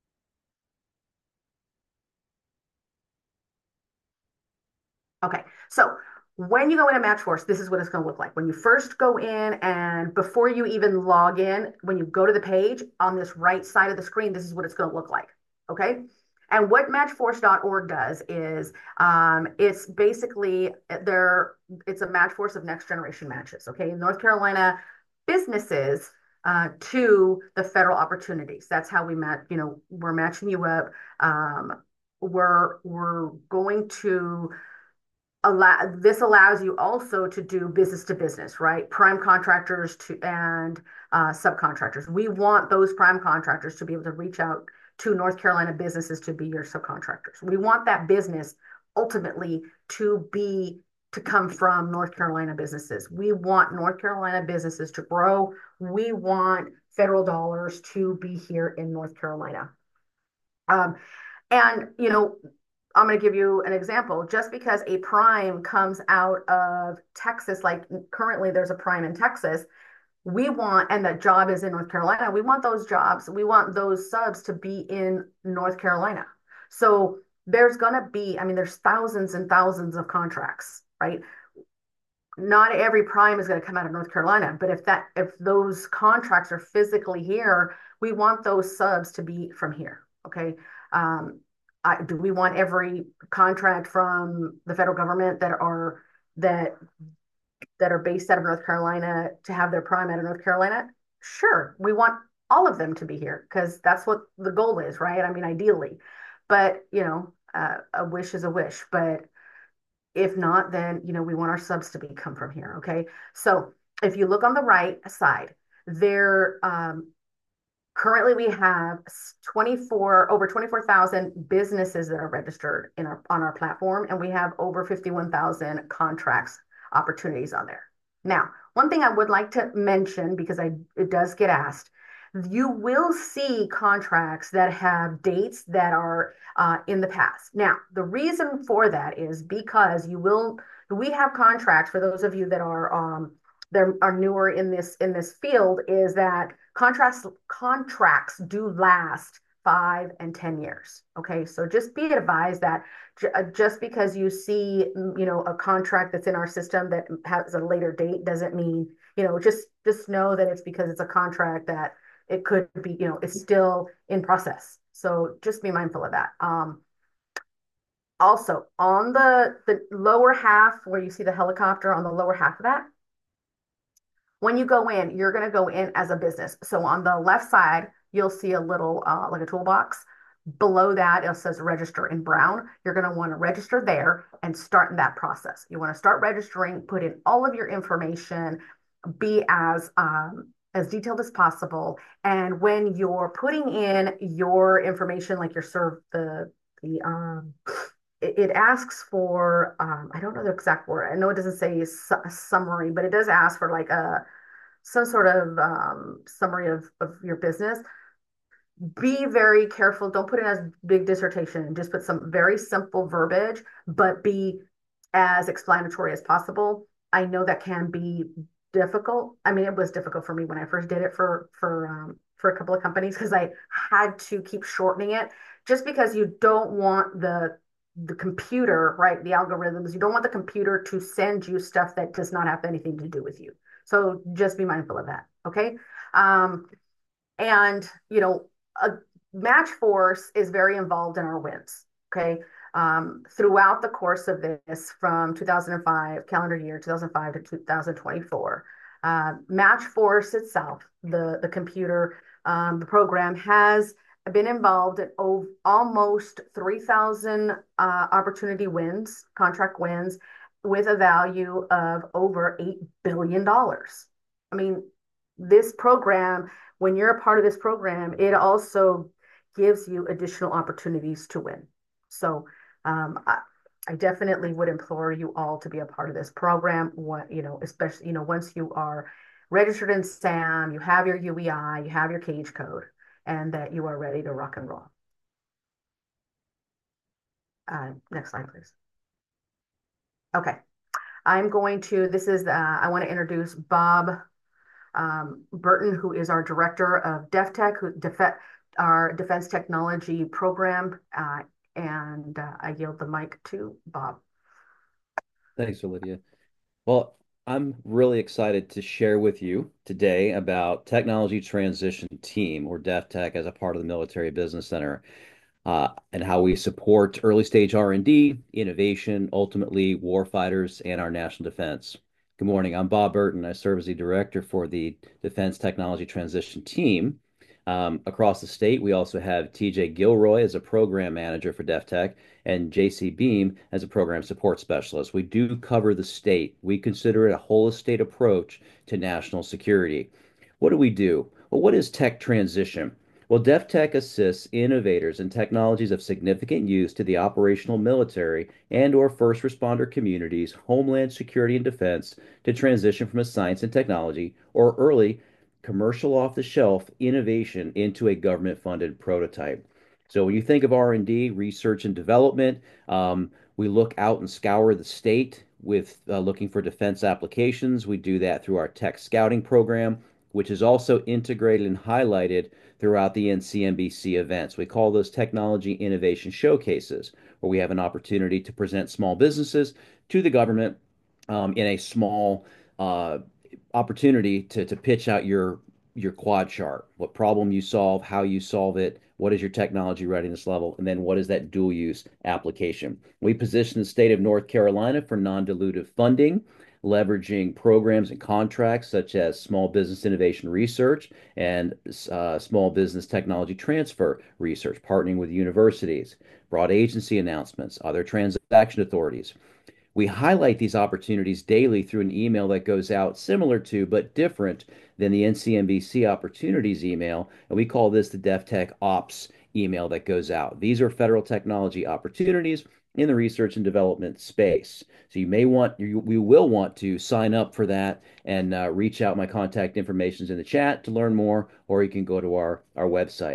C: Okay, so when you go into MatchForce, this is what it's going to look like. When you first go in and before you even log in, when you go to the page on this right side of the screen, this is what it's going to look like. Okay. And what matchforce dot org does is um, it's basically there, it's a matchforce of next generation matches. Okay. North Carolina businesses uh, to the federal opportunities. That's how we met, you know, we're matching you up. Um, we're, we're going to allow this allows you also to do business to business, right? Prime contractors to and uh, subcontractors. We want those prime contractors to be able to reach out to North Carolina businesses to be your subcontractors. We want that business ultimately to be to come from North Carolina businesses. We want North Carolina businesses to grow. We want federal dollars to be here in North Carolina. Um, and you know, I'm going to give you an example. Just because a prime comes out of Texas, like currently there's a prime in Texas, we want, and that job is in North Carolina, we want those jobs, we want those subs to be in North Carolina. So there's going to be, I mean, there's thousands and thousands of contracts, right? Not every prime is going to come out of North Carolina, but if that, if those contracts are physically here, we want those subs to be from here. Okay. Um, I, do we want every contract from the federal government that are that that are based out of North Carolina to have their prime out of North Carolina? Sure, we want all of them to be here because that's what the goal is, right? I mean, ideally, but you know, uh, a wish is a wish. But if not, then you know, we want our subs to be come from here. Okay, so if you look on the right side, there um, currently we have twenty-four over twenty-four thousand businesses that are registered in our on our platform, and we have over fifty-one thousand contracts opportunities on there. Now, one thing I would like to mention, because I it does get asked, you will see contracts that have dates that are uh, in the past. Now, the reason for that is because you will we have contracts for those of you that are um that are newer in this in this field is that contracts contracts do last five and ten years. Okay, so just be advised that uh, just because you see, mm, you know, a contract that's in our system that has a later date doesn't mean, you know, just just know that it's because it's a contract that it could be, you know, it's still in process. So just be mindful of that. Um, also, on the the lower half where you see the helicopter on the lower half of that, when you go in, you're going to go in as a business. So on the left side, you'll see a little uh, like a toolbox. Below that, it says register in brown. You're going to want to register there and start in that process. You want to start registering, put in all of your information, be as um, as detailed as possible. And when you're putting in your information, like your serve the the um, it, it asks for um, I don't know the exact word. I know it doesn't say su summary, but it does ask for like a some sort of um, summary of, of your business. Be very careful. Don't put it as big dissertation. Just put some very simple verbiage, but be as explanatory as possible. I know that can be difficult. I mean, it was difficult for me when I first did it for for um, for a couple of companies because I had to keep shortening it just because you don't want the the computer, right? The algorithms. You don't want the computer to send you stuff that does not have anything to do with you. So just be mindful of that. Okay. Um, and, you know, a match force is very involved in our wins. Okay. Um, throughout the course of this, from two thousand five, calendar year two thousand five to two thousand twenty-four, uh, Match Force itself, the, the computer, um, the program has been involved in over, almost three thousand uh, opportunity wins, contract wins, with a value of over eight billion dollars. I mean, this program, when you're a part of this program, it also gives you additional opportunities to win. So um, I, I definitely would implore you all to be a part of this program. What, you know, especially, you know, once you are registered in SAM, you have your U E I, you have your cage code, and that you are ready to rock and roll. Uh, next slide, please. Okay. I'm going to, this is, uh, I want to introduce Bob um, Burton, who is our director of DefTech, who def our Defense Technology Program, uh, and uh, I yield the mic to Bob.
D: Thanks, Olivia. Well, I'm really excited to share with you today about Technology Transition Team, or DefTech, as a part of the Military Business Center, uh, and how we support early stage R and D, innovation, ultimately warfighters, and our national defense. Good morning. I'm Bob Burton. I serve as the director for the Defense Technology Transition Team. Um, across the state, we also have T J Gilroy as a program manager for DefTech and J C Beam as a program support specialist. We do cover the state. We consider it a whole estate approach to national security. What do we do? Well, what is tech transition? Well, DefTech assists innovators and technologies of significant use to the operational military and or first responder communities, homeland security and defense to transition from a science and technology or early commercial off-the-shelf innovation into a government-funded prototype. So when you think of R and D, research and development, um, we look out and scour the state with uh, looking for defense applications. We do that through our tech scouting program, which is also integrated and highlighted throughout the N C M B C events. We call those technology innovation showcases, where we have an opportunity to present small businesses to the government um, in a small uh, opportunity to, to pitch out your your quad chart, what problem you solve, how you solve it, what is your technology readiness level, and then what is that dual use application. We position the state of North Carolina for non-dilutive funding, leveraging programs and contracts such as Small Business Innovation Research and uh, Small Business Technology Transfer Research, partnering with universities, broad agency announcements, other transaction authorities. We highlight these opportunities daily through an email that goes out similar to but different than the N C M B C opportunities email, and we call this the DefTech Ops email that goes out. These are federal technology opportunities in the research and development space. So you may want, you, we will want to sign up for that and uh, reach out. My contact information is in the chat to learn more, or you can go to our, our website.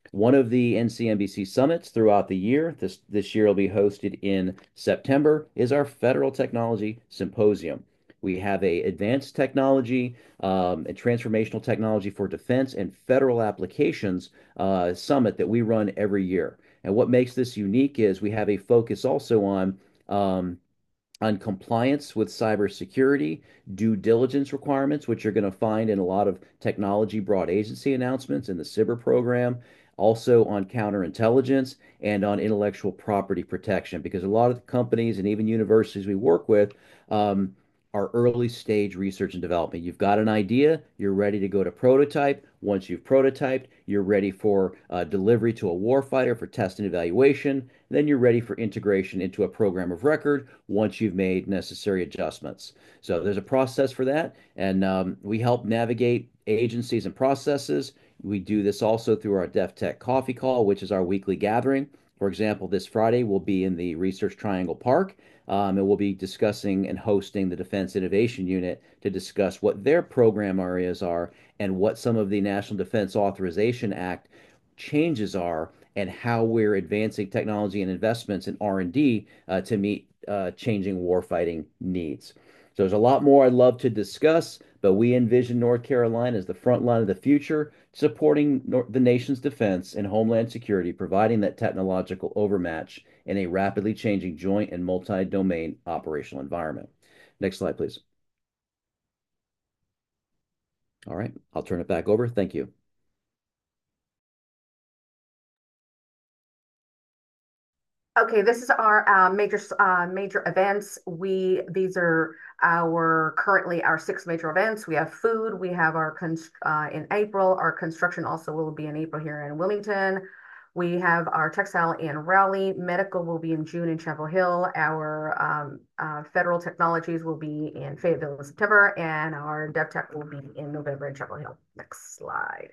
D: One of the N C M B C summits throughout the year, this this year will be hosted in September, is our Federal Technology Symposium. We have a advanced technology um, and transformational technology for defense and federal applications uh, summit that we run every year. And what makes this unique is we have a focus also on um, on compliance with cybersecurity, due diligence requirements, which you're going to find in a lot of technology broad agency announcements in the CYBER program, also on counterintelligence and on intellectual property protection, because a lot of the companies and even universities we work with um, are early stage research and development. You've got an idea, you're ready to go to prototype. Once you've prototyped, you're ready for uh, delivery to a warfighter for test and evaluation. Then you're ready for integration into a program of record once you've made necessary adjustments. So there's a process for that, and um, we help navigate agencies and processes. We do this also through our DefTech Coffee Call, which is our weekly gathering. For example, this Friday we'll be in the Research Triangle Park, um, and we'll be discussing and hosting the Defense Innovation Unit to discuss what their program areas are and what some of the National Defense Authorization Act changes are and how we're advancing technology and investments in R and D uh, to meet uh, changing warfighting needs. So there's a lot more I'd love to discuss, but we envision North Carolina as the front line of the future, supporting nor- the nation's defense and homeland security, providing that technological overmatch in a rapidly changing joint and multi-domain operational environment. Next slide, please. All right, I'll turn it back over. Thank you.
C: Okay, this is our uh, major uh, major events. We these are our currently our six major events. We have food. We have our const uh, in April. Our construction also will be in April here in Wilmington. We have our textile in Raleigh. Medical will be in June in Chapel Hill. Our um, uh, federal technologies will be in Fayetteville in September, and our DevTech will be in November in Chapel Hill. Next slide.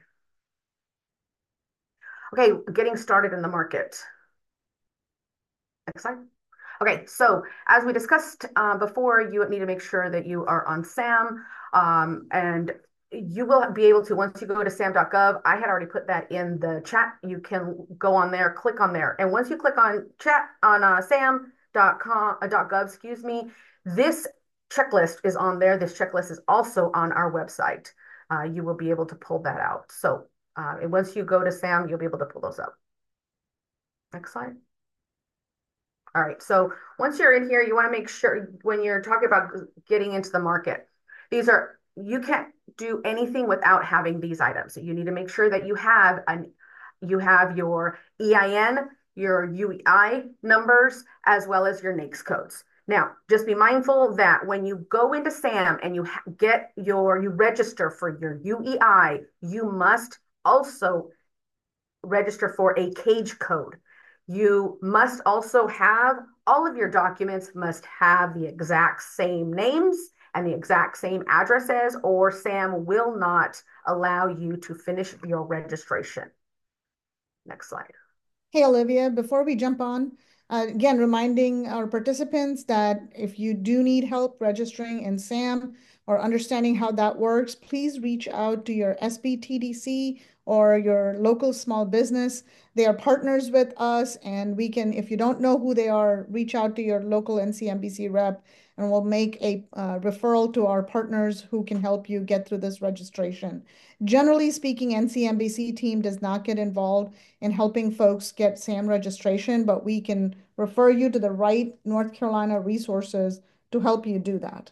C: Okay, getting started in the market. Next slide. Okay, so as we discussed uh, before, you need to make sure that you are on SAM, um, and you will be able to, once you go to sam dot gov, I had already put that in the chat. You can go on there, click on there. And once you click on chat on uh, sam dot com, uh, .gov, excuse me, this checklist is on there. This checklist is also on our website. Uh, you will be able to pull that out. So uh, once you go to SAM, you'll be able to pull those up. Next slide. All right, so once you're in here, you want to make sure when you're talking about getting into the market, these are, you can't do anything without having these items. So you need to make sure that you have an, you have your E I N, your U E I numbers, as well as your NAICS codes. Now, just be mindful that when you go into SAM and you get your, you register for your U E I, you must also register for a CAGE code. You must also have, all of your documents must have the exact same names and the exact same addresses, or SAM will not allow you to finish your registration. Next slide.
B: Hey, Olivia, before we jump on, uh, again, reminding our participants that if you do need help registering in SAM or understanding how that works, please reach out to your S B T D C or your local small business. They are partners with us, and we can, if you don't know who they are, reach out to your local N C M B C rep, and we'll make a uh, referral to our partners who can help you get through this registration. Generally speaking, N C M B C team does not get involved in helping folks get SAM registration, but we can refer you to the right North Carolina resources to help you do that.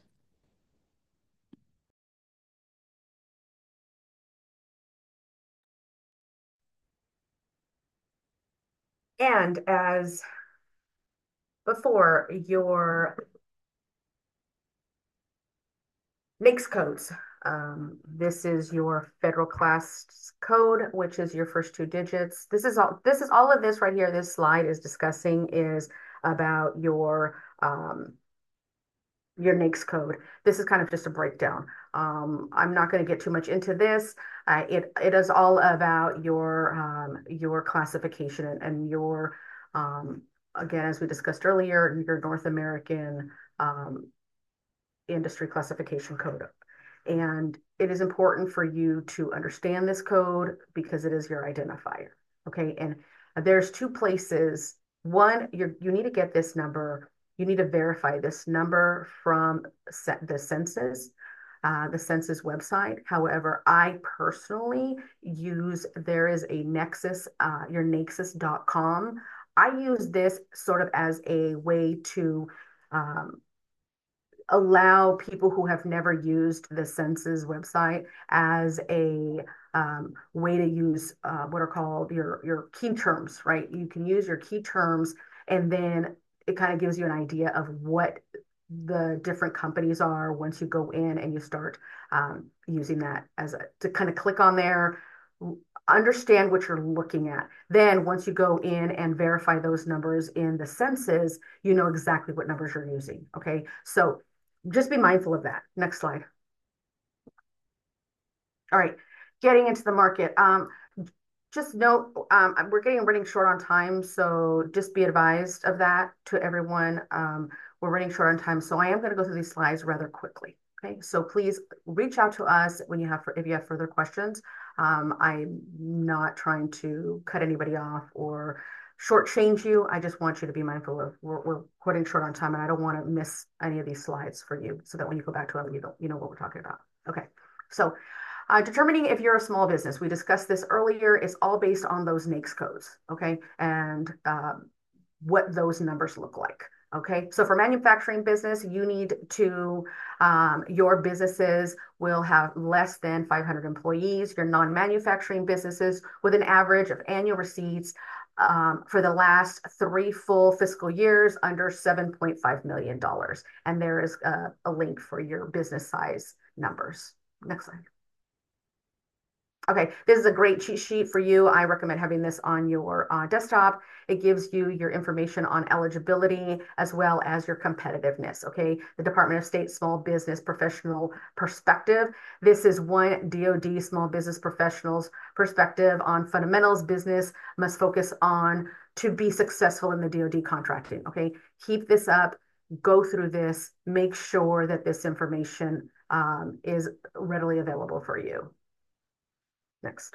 C: And as before, your NAICS codes. Um, this is your federal class code, which is your first two digits. This is all, this is all of this right here. This slide is discussing is about your, um, your NAICS code. This is kind of just a breakdown. Um, I'm not going to get too much into this. Uh, it, it is all about your, um, your classification and, and your, um, again, as we discussed earlier, your North American, um, industry classification code. And it is important for you to understand this code because it is your identifier. Okay, and there's two places. One, you you need to get this number. You need to verify this number from the census, uh, the census website. However, I personally use, there is a Nexus, uh, your nexus dot com. I use this sort of as a way to um, allow people who have never used the census website as a um, way to use uh, what are called your your key terms, right? You can use your key terms, and then it kind of gives you an idea of what the different companies are once you go in and you start um, using that as a to kind of click on there, understand what you're looking at. Then once you go in and verify those numbers in the census, you know exactly what numbers you're using. Okay, so just be mindful of that. Next slide. All right, getting into the market. Um, just note, um, we're getting running short on time, so just be advised of that to everyone. Um, we're running short on time, so I am going to go through these slides rather quickly. Okay, so please reach out to us when you have, if you have further questions. Um, I'm not trying to cut anybody off or shortchange you. I just want you to be mindful of we're, we're running short on time, and I don't want to miss any of these slides for you, so that when you go back to them, you don't you know what we're talking about. Okay, so. Uh, determining if you're a small business, we discussed this earlier, it's all based on those NAICS codes, okay, and um, what those numbers look like, okay? So for manufacturing business, you need to, um, your businesses will have less than five hundred employees, your non-manufacturing businesses with an average of annual receipts um, for the last three full fiscal years under seven point five million dollars. And there is a, a link for your business size numbers. Next slide. Okay, this is a great cheat sheet for you. I recommend having this on your uh, desktop. It gives you your information on eligibility as well as your competitiveness, okay? The Department of State Small Business Professional Perspective. This is one D O D Small Business Professionals perspective on fundamentals business must focus on to be successful in the D O D contracting, okay? Keep this up, go through this, make sure that this information um, is readily available for you. Next.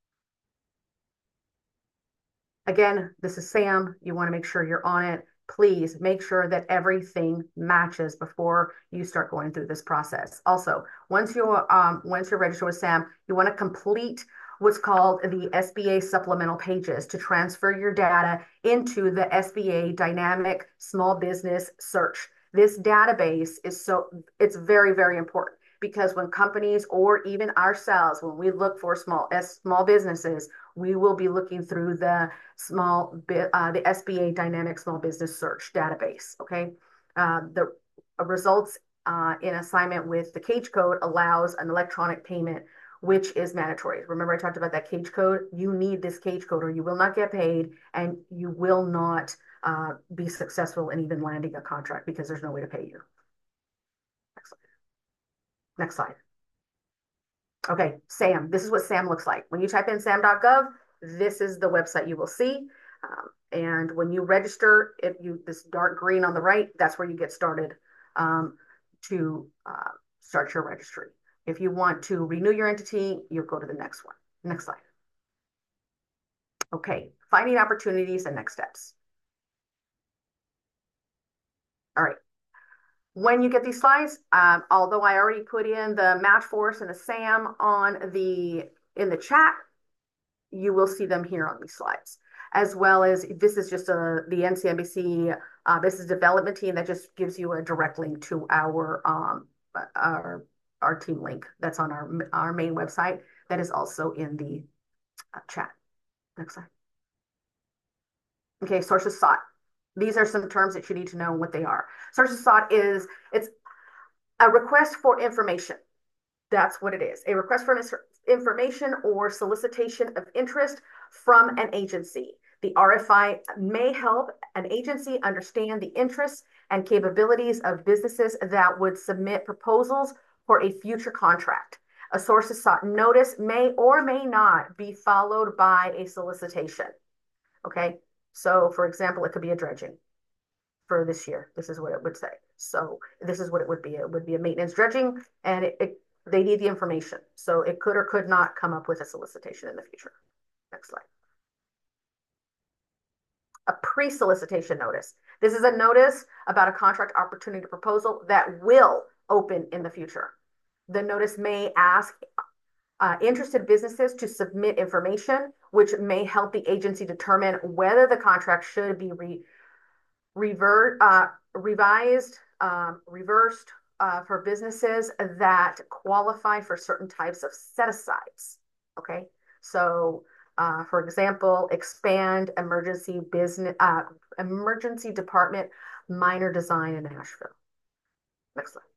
C: Again, this is Sam. You want to make sure you're on it. Please make sure that everything matches before you start going through this process. Also, once you're um, once you're registered with Sam, you want to complete what's called the S B A supplemental pages to transfer your data into the S B A Dynamic Small Business Search. This database is so it's very, very important. Because when companies or even ourselves, when we look for small small businesses, we will be looking through the small uh, the S B A Dynamic Small Business Search database. Okay, uh, the results uh, in assignment with the CAGE code allows an electronic payment, which is mandatory. Remember, I talked about that CAGE code. You need this CAGE code, or you will not get paid, and you will not uh, be successful in even landing a contract because there's no way to pay you. Next slide. Next slide. Okay, SAM. This is what SAM looks like. When you type in sam dot gov, this is the website you will see. Um, and when you register, if you this dark green on the right, that's where you get started um, to uh, start your registry. If you want to renew your entity, you'll go to the next one. Next slide. Okay, finding opportunities and next steps. All right. When you get these slides, um, although I already put in the match force and the SAM on the in the chat, you will see them here on these slides, as well as this is just a the N C M B C uh, business development team that just gives you a direct link to our um, our our team link that's on our our main website that is also in the uh, chat. Next slide. Okay, sources sought. These are some terms that you need to know what they are. Sources sought is it's a request for information. That's what it is. A request for information or solicitation of interest from an agency. The R F I may help an agency understand the interests and capabilities of businesses that would submit proposals for a future contract. A sources sought notice may or may not be followed by a solicitation. Okay, so for example, it could be a dredging for this year. This is what it would say. So this is what it would be. It would be a maintenance dredging, and it, it they need the information. So it could or could not come up with a solicitation in the future. Next slide. A pre-solicitation notice. This is a notice about a contract opportunity proposal that will open in the future. The notice may ask uh, interested businesses to submit information, which may help the agency determine whether the contract should be re revert, uh, revised, um, reversed uh, for businesses that qualify for certain types of set-asides. Okay, so uh, for example, expand emergency business, uh, emergency department, minor design in Nashville. Next slide.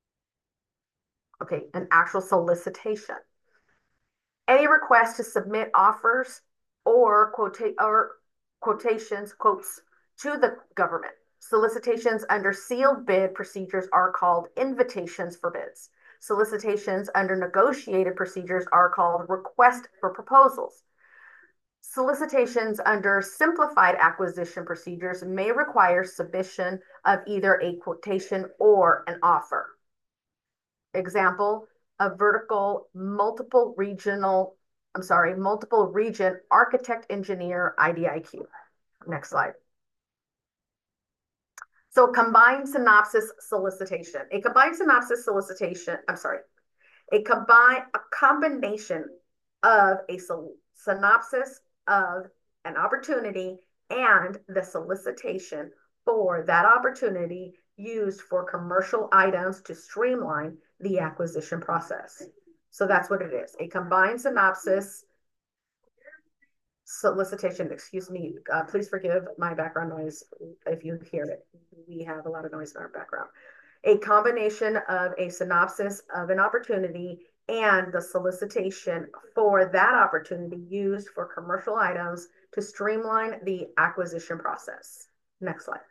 C: Okay, an actual solicitation. Any request to submit offers or quote or quotations, quotes to the government. Solicitations under sealed bid procedures are called invitations for bids. Solicitations under negotiated procedures are called request for proposals. Solicitations under simplified acquisition procedures may require submission of either a quotation or an offer. Example, a vertical multiple regional, I'm sorry, multiple region architect engineer I D I Q. Next slide. So combined synopsis solicitation. A combined synopsis solicitation, I'm sorry, a combine a combination of a synopsis of an opportunity and the solicitation for that opportunity used for commercial items to streamline the acquisition process. So that's what it is. A combined synopsis solicitation, excuse me, uh, please forgive my background noise if you hear it. We have a lot of noise in our background. A combination of a synopsis of an opportunity and the solicitation for that opportunity used for commercial items to streamline the acquisition process. Next slide.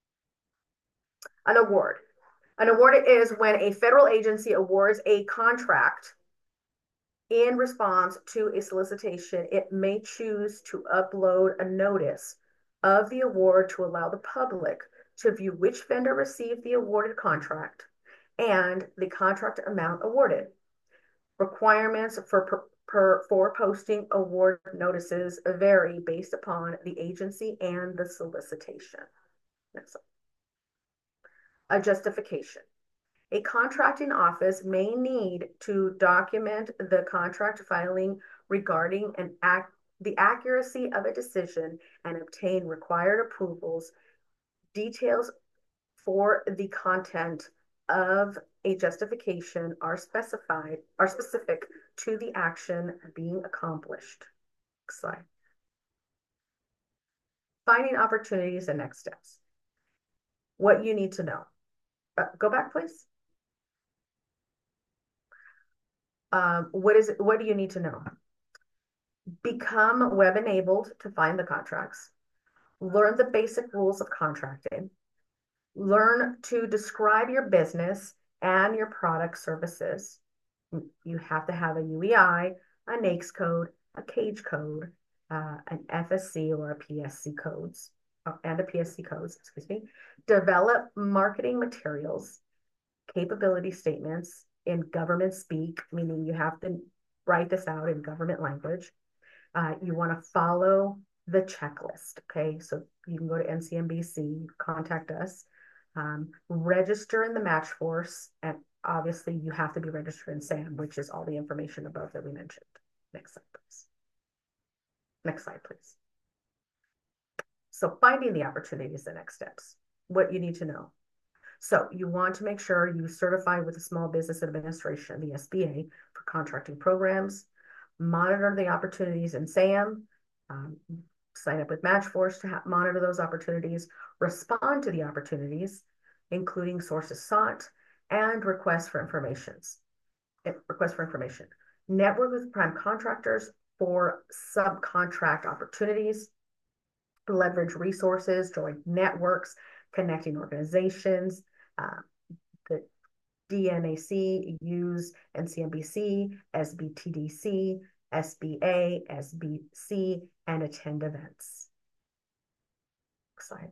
C: An award. An award is when a federal agency awards a contract in response to a solicitation. It may choose to upload a notice of the award to allow the public to view which vendor received the awarded contract and the contract amount awarded. Requirements for, per, per, for posting award notices vary based upon the agency and the solicitation. Next slide. A justification. A contracting office may need to document the contract filing regarding an act, the accuracy of a decision and obtain required approvals. Details for the content of a justification are specified, are specific to the action being accomplished. Next slide. Finding opportunities and next steps. What you need to know. Uh, go back, please. Um, what is what do you need to know? Become web enabled to find the contracts. Learn the basic rules of contracting. Learn to describe your business and your product services. You have to have a U E I, a NAICS code, a CAGE code, uh, an F S C or a P S C codes, uh, and a P S C codes, excuse me. Develop marketing materials, capability statements in government speak, meaning you have to write this out in government language. Uh, you want to follow the checklist, okay? So you can go to N C M B C, contact us, um, register in the match force, and obviously you have to be registered in SAM, which is all the information above that we mentioned. Next slide, please. Next slide, please. So finding the opportunities, the next steps, what you need to know. So you want to make sure you certify with the Small Business Administration, the S B A, for contracting programs, monitor the opportunities in SAM, um, sign up with MatchForce to monitor those opportunities, respond to the opportunities, including sources sought, and requests for informations. Request for information. Network with prime contractors for subcontract opportunities, leverage resources, join networks, connecting organizations, uh, the D N A C, use N C M B C, S B T D C, S B A, S B C, and attend events. Next slide.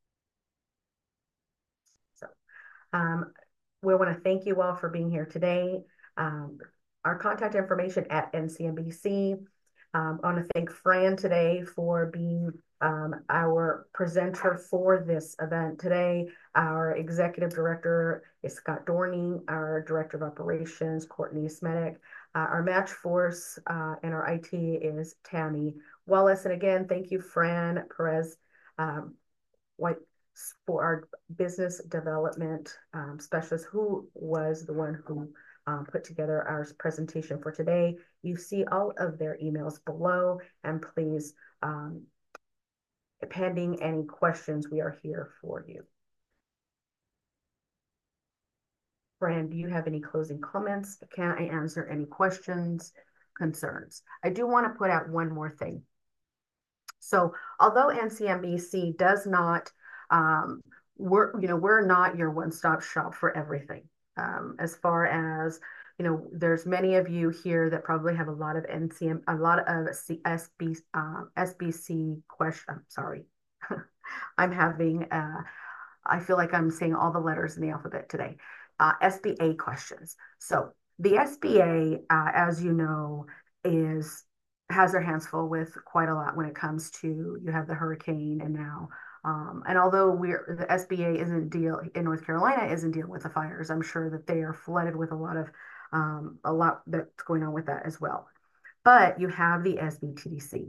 C: So um, we want to thank you all for being here today. Um, our contact information at N C M B C. Um, I want to thank Fran today for being Um, our presenter for this event today, our executive director is Scott Dorning, our director of operations, Courtney Smetic, uh, our match force uh, and our I T is Tammy Wallace. And again, thank you, Fran Perez um, White, for our business development um, specialist, who was the one who um, put together our presentation for today. You see all of their emails below, and please, um, pending any questions, we are here for you. Fran, do you have any closing comments? Can I answer any questions, concerns? I do want to put out one more thing. So although N C M B C does not, um, we're, you know, we're not your one-stop shop for everything. Um, as far as, you know, there's many of you here that probably have a lot of N C M, a lot of C S B, uh, S B C question. I'm sorry. I'm having, uh, I feel like I'm saying all the letters in the alphabet today. Uh, S B A questions. So the S B A, uh, as you know, is has their hands full with quite a lot when it comes to, you have the hurricane and now, um, and although we're the S B A isn't deal in North Carolina isn't dealing with the fires, I'm sure that they are flooded with a lot of um, a lot that's going on with that as well. But you have the S B T D C.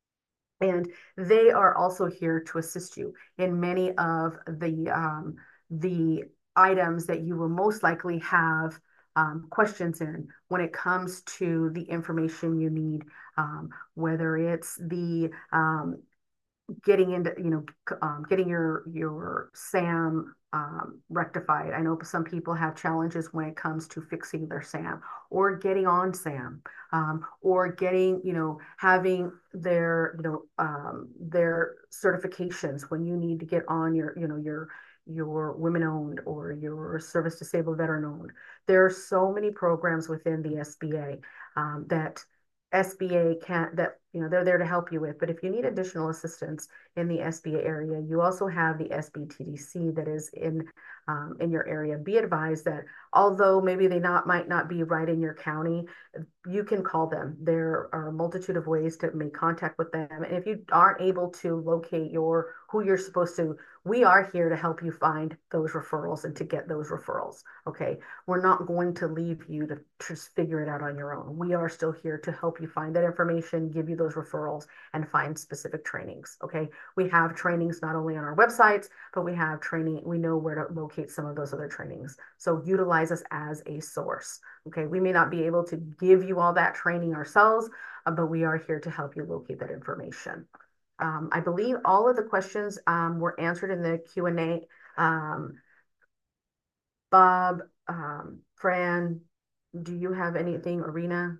C: And they are also here to assist you in many of the um, the items that you will most likely have um, questions in when it comes to the information you need, um, whether it's the um, getting into, you know, um, getting your your SAM um, rectified. I know some people have challenges when it comes to fixing their SAM or getting on SAM, um, or getting, you know, having their, you know, um, their certifications when you need to get on your, you know, your your women owned or your service disabled veteran owned. There are so many programs within the S B A um, that S B A can't, that, you know, they're there to help you with. But if you need additional assistance in the S B A area, you also have the S B T D C that is in um, in your area. Be advised that although maybe they not might not be right in your county, you can call them. There are a multitude of ways to make contact with them. And if you aren't able to locate your who you're supposed to, we are here to help you find those referrals and to get those referrals. Okay. We're not going to leave you to just figure it out on your own. We are still here to help you find that information, give you those referrals, and find specific trainings. Okay. We have trainings not only on our websites, but we have training. We know where to locate some of those other trainings. So utilize us as a source. Okay. We may not be able to give you all that training ourselves, uh, but we are here to help you locate that information. Um, I believe all of the questions um, were answered in the Q and A. Um, Bob, um, Fran, do you have anything, Arena?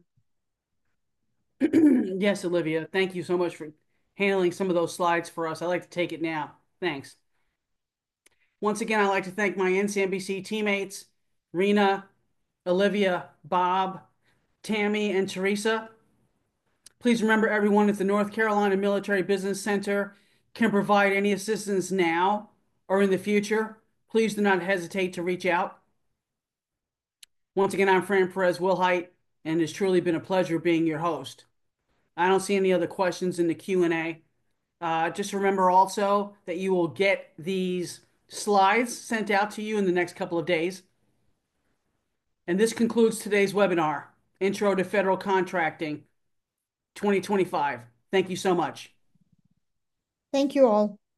A: Yes, Olivia. Thank you so much for handling some of those slides for us. I'd like to take it now. Thanks. Once again, I'd like to thank my N C M B C teammates, Rena, Olivia, Bob, Tammy, and Teresa. Please remember, everyone at the North Carolina Military Business Center can provide any assistance now or in the future. Please do not hesitate to reach out. Once again, I'm Fran Perez Wilhite, and it's truly been a pleasure being your host. I don't see any other questions in the Q and A. Uh, just remember also that you will get these slides sent out to you in the next couple of days. And this concludes today's webinar, Intro to Federal Contracting twenty twenty-five. Thank you so much.
B: Thank you all.